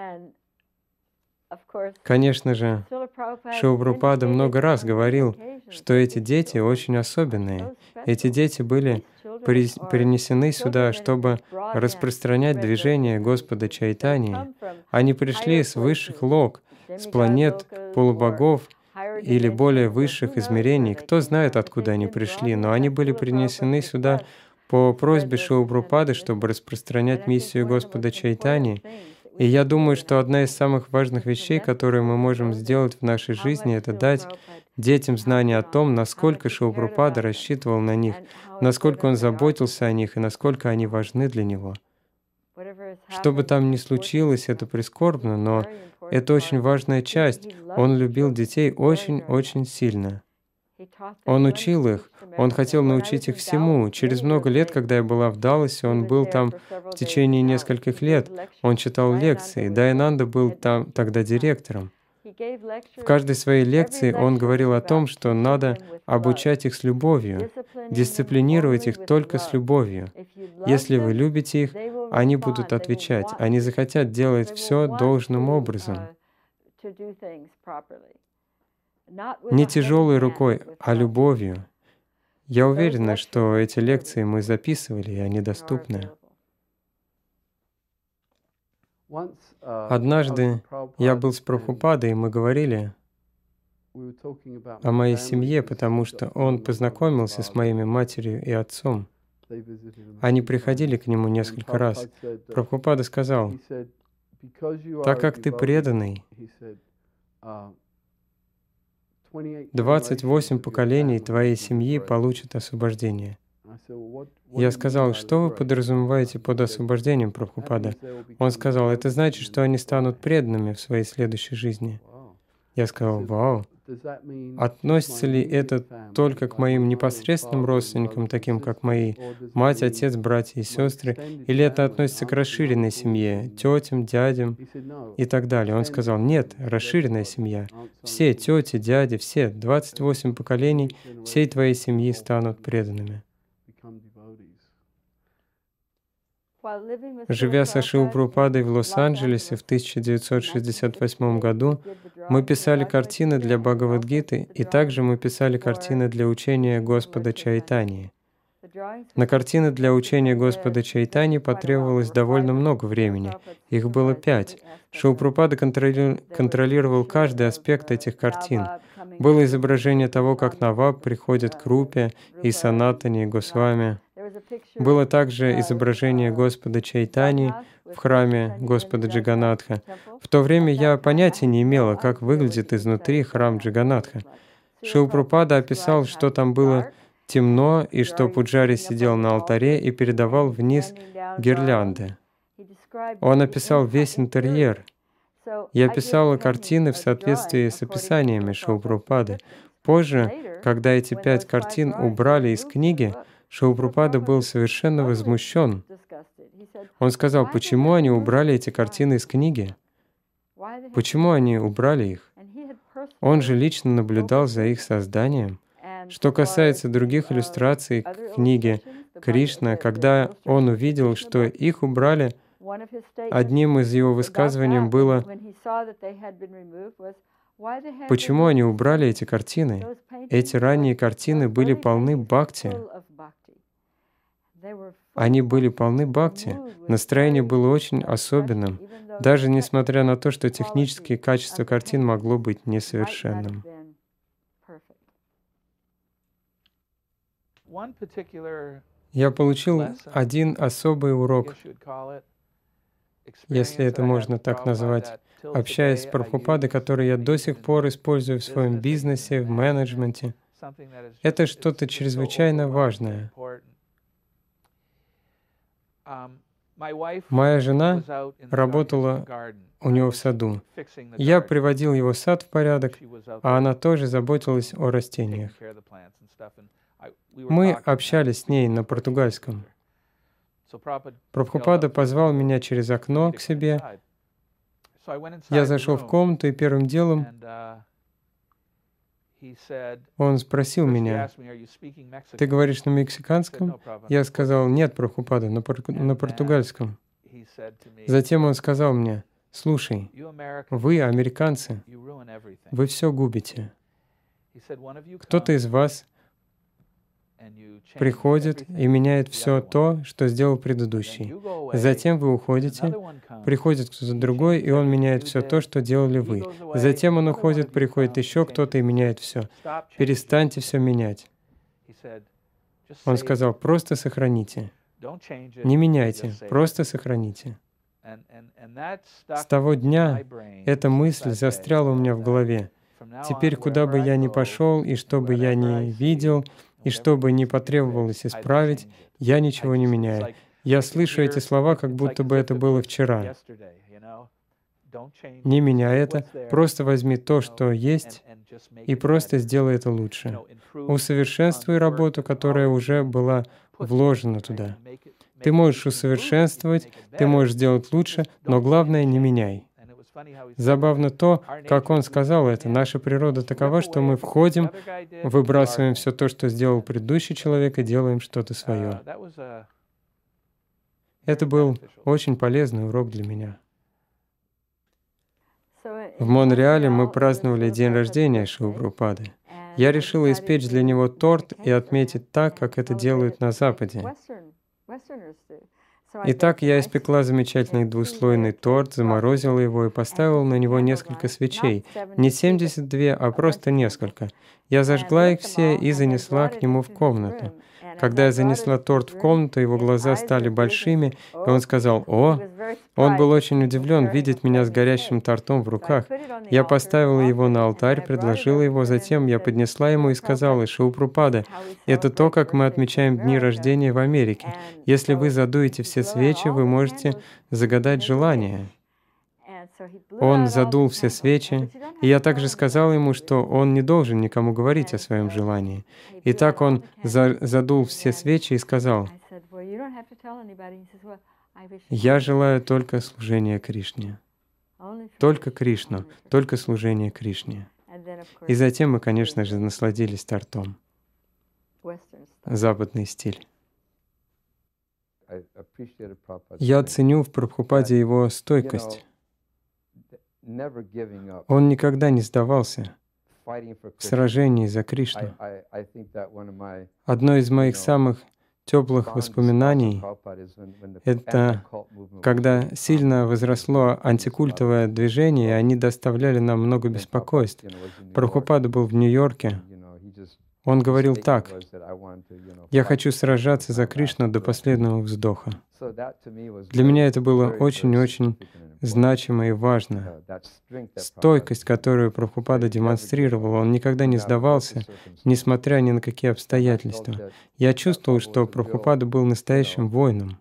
Конечно же, Шрила Прабхупада много раз говорил, что эти дети очень особенные. Эти дети были принесены сюда, чтобы распространять движение Господа Чайтаньи. Они пришли с высших лок, с планет полубогов или более высших измерений. Кто знает, откуда они пришли, но они были принесены сюда по просьбе Шрилы Прабхупады, чтобы распространять миссию Господа Чайтаньи. И я думаю, что одна из самых важных вещей, которые мы можем сделать в нашей жизни, это дать детям знание о том, насколько Шрила Прабхупада рассчитывал на них, насколько он заботился о них и насколько они важны для него. Что бы там ни случилось, это прискорбно, но это очень важная часть. Он любил детей очень-очень сильно. Он учил их, он хотел научить их всему. Через много лет, когда я была в Далласе, он был там в течение нескольких лет. Он читал лекции. Дайананда был там тогда директором. В каждой своей лекции он говорил о том, что надо обучать их с любовью, дисциплинировать их только с любовью. Если вы любите их, они будут отвечать, они захотят делать все должным образом. Не тяжелой рукой, а любовью. Я уверена, что эти лекции мы записывали, и они доступны. Однажды я был с Прабхупадой, и мы говорили о моей семье, потому что он познакомился с моими матерью и отцом. Они приходили к нему несколько раз. Прабхупада сказал, так как ты преданный, двадцать восемь поколений твоей семьи получат освобождение. Я сказал, что вы подразумеваете под освобождением, Прабхупада? Он сказал, это значит, что они станут преданными в своей следующей жизни. Я сказал, вау. Относится ли это только к моим непосредственным родственникам, таким как мои мать, отец, братья и сестры, или это относится к расширенной семье, тетям, дядям и так далее? Он сказал, нет, расширенная семья. Все тети, дяди, все, двадцать восемь поколений всей твоей семьи станут преданными. Живя со Шрилой Прабхупадой в Лос-Анджелесе в тысяча девятьсот шестьдесят восьмом году, мы писали картины для Бхагавад-гиты, и также мы писали картины для учения Господа Чайтаньи. На картины для учения Господа Чайтаньи потребовалось довольно много времени. Их было пять. Шрила Прабхупада контроли... контролировал каждый аспект этих картин. Было изображение того, как Наваб приходит к Рупе и Санатане, и Госвами. Было также изображение Господа Чайтаньи в храме Господа Джаганнатха. В то время я понятия не имела, как выглядит изнутри храм Джаганнатха. Шрила Прабхупада описал, что там было темно, и что Пуджари сидел на алтаре и передавал вниз гирлянды. Он описал весь интерьер. Я писала картины в соответствии с описаниями Шрилы Прабхупады. Позже, когда эти пять картин убрали из книги, Шрила Прабхупада был совершенно возмущен. Он сказал, почему они убрали эти картины из книги? Почему они убрали их? Он же лично наблюдал за их созданием. Что касается других иллюстраций к книге Кришна, когда он увидел, что их убрали, одним из его высказываний было, почему они убрали эти картины? Эти ранние картины были полны бхакти. Они были полны бхакти. Настроение было очень особенным, даже несмотря на то, что технические качества картин могло быть несовершенным. Я получил один особый урок, если это можно так назвать, общаясь с Прабхупадой, который я до сих пор использую в своем бизнесе, в менеджменте. Это что-то чрезвычайно важное. Моя жена работала у него в саду. Я приводил его сад в порядок, а она тоже заботилась о растениях. Мы общались с ней на португальском. Прабхупада позвал меня через окно к себе. Я зашел в комнату, и первым делом он спросил меня, «Ты говоришь на мексиканском?» Я сказал, «Нет, Прабхупада, на, пор- на португальском». Затем он сказал мне, «Слушай, вы, американцы, вы все губите. Кто-то из вас приходит и меняет все то, что сделал предыдущий. Затем вы уходите, приходит кто-то другой, и он меняет все то, что делали вы. Затем он уходит, приходит еще кто-то и меняет все. Перестаньте все менять». Он сказал, просто сохраните. Не меняйте, просто сохраните. С того дня эта мысль застряла у меня в голове. Теперь, куда бы я ни пошел, и что бы я ни видел, и что бы ни потребовалось исправить, я ничего не меняю. Я слышу эти слова, как будто бы это было вчера. Не меняй это, просто возьми то, что есть, и просто сделай это лучше. Усовершенствуй работу, которая уже была вложена туда. Ты можешь усовершенствовать, ты можешь сделать лучше, но главное — не меняй. Забавно то, как он сказал это. Наша природа такова, что мы входим, выбрасываем все то, что сделал предыдущий человек, и делаем что-то свое. Это был очень полезный урок для меня. В Монреале мы праздновали день рождения Шрилы Прабхупады. Я решила испечь для него торт и отметить так, как это делают на Западе. Итак, я испекла замечательный двуслойный торт, заморозила его и поставила на него несколько свечей. Не семьдесят две, а просто несколько. Я зажгла их все и занесла к нему в комнату. Когда я занесла торт в комнату, его глаза стали большими, и он сказал: «О!». Он был очень удивлен видеть меня с горящим тортом в руках. Я поставила его на алтарь, предложила его, затем я поднесла ему и сказала: «Шилпрапада, это то, как мы отмечаем дни рождения в Америке. Если вы задуете все свечи, вы можете загадать желание». Он задул все свечи, и я также сказала ему, что он не должен никому говорить о своем желании. И так он за задул все свечи и сказал: «Я желаю только служения Кришне, только Кришну, только служение Кришне». И затем мы, конечно же, насладились тортом. Западный стиль. Я ценю в Прабхупаде его стойкость. Он никогда не сдавался в сражении за Кришну. Одно из моих самых теплых воспоминаний — это когда сильно возросло антикультовое движение, и они доставляли нам много беспокойств. Прабхупада был в Нью-Йорке. Он говорил так: «Я хочу сражаться за Кришну до последнего вздоха». Для меня это было очень-очень значимо и важно. Стойкость, которую Прабхупада демонстрировал, он никогда не сдавался, несмотря ни на какие обстоятельства. Я чувствовал, что Прабхупада был настоящим воином.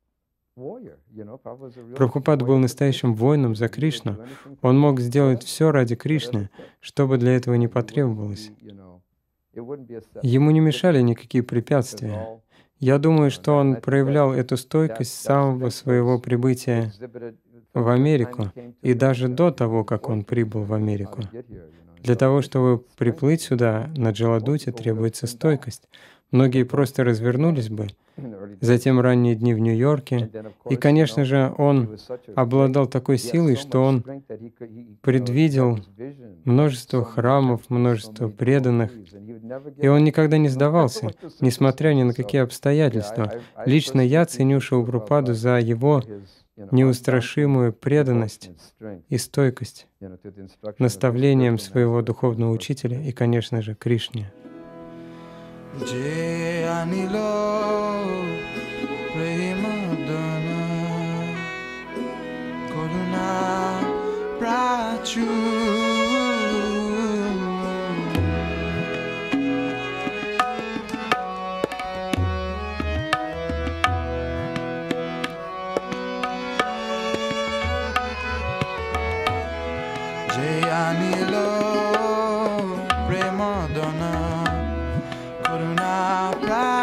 Прабхупада был настоящим воином за Кришну. Он мог сделать все ради Кришны, что бы для этого не потребовалось. Ему не мешали никакие препятствия. Я думаю, что он проявлял эту стойкость с самого своего прибытия в Америку и даже до того, как он прибыл в Америку. Для того, чтобы приплыть сюда, на Джаладуте, требуется стойкость. Многие просто развернулись бы. Затем ранние дни в Нью-Йорке. И, конечно же, он обладал такой силой, что он предвидел множество храмов, множество преданных. И он никогда не сдавался, несмотря ни на какие обстоятельства. Лично я ценю Шилпрападу за его неустрашимую преданность и стойкость наставлениям своего духовного учителя и, конечно же, Кришне. Je anilo premadana Karuna prachu Je anilo premadana Karuna prachu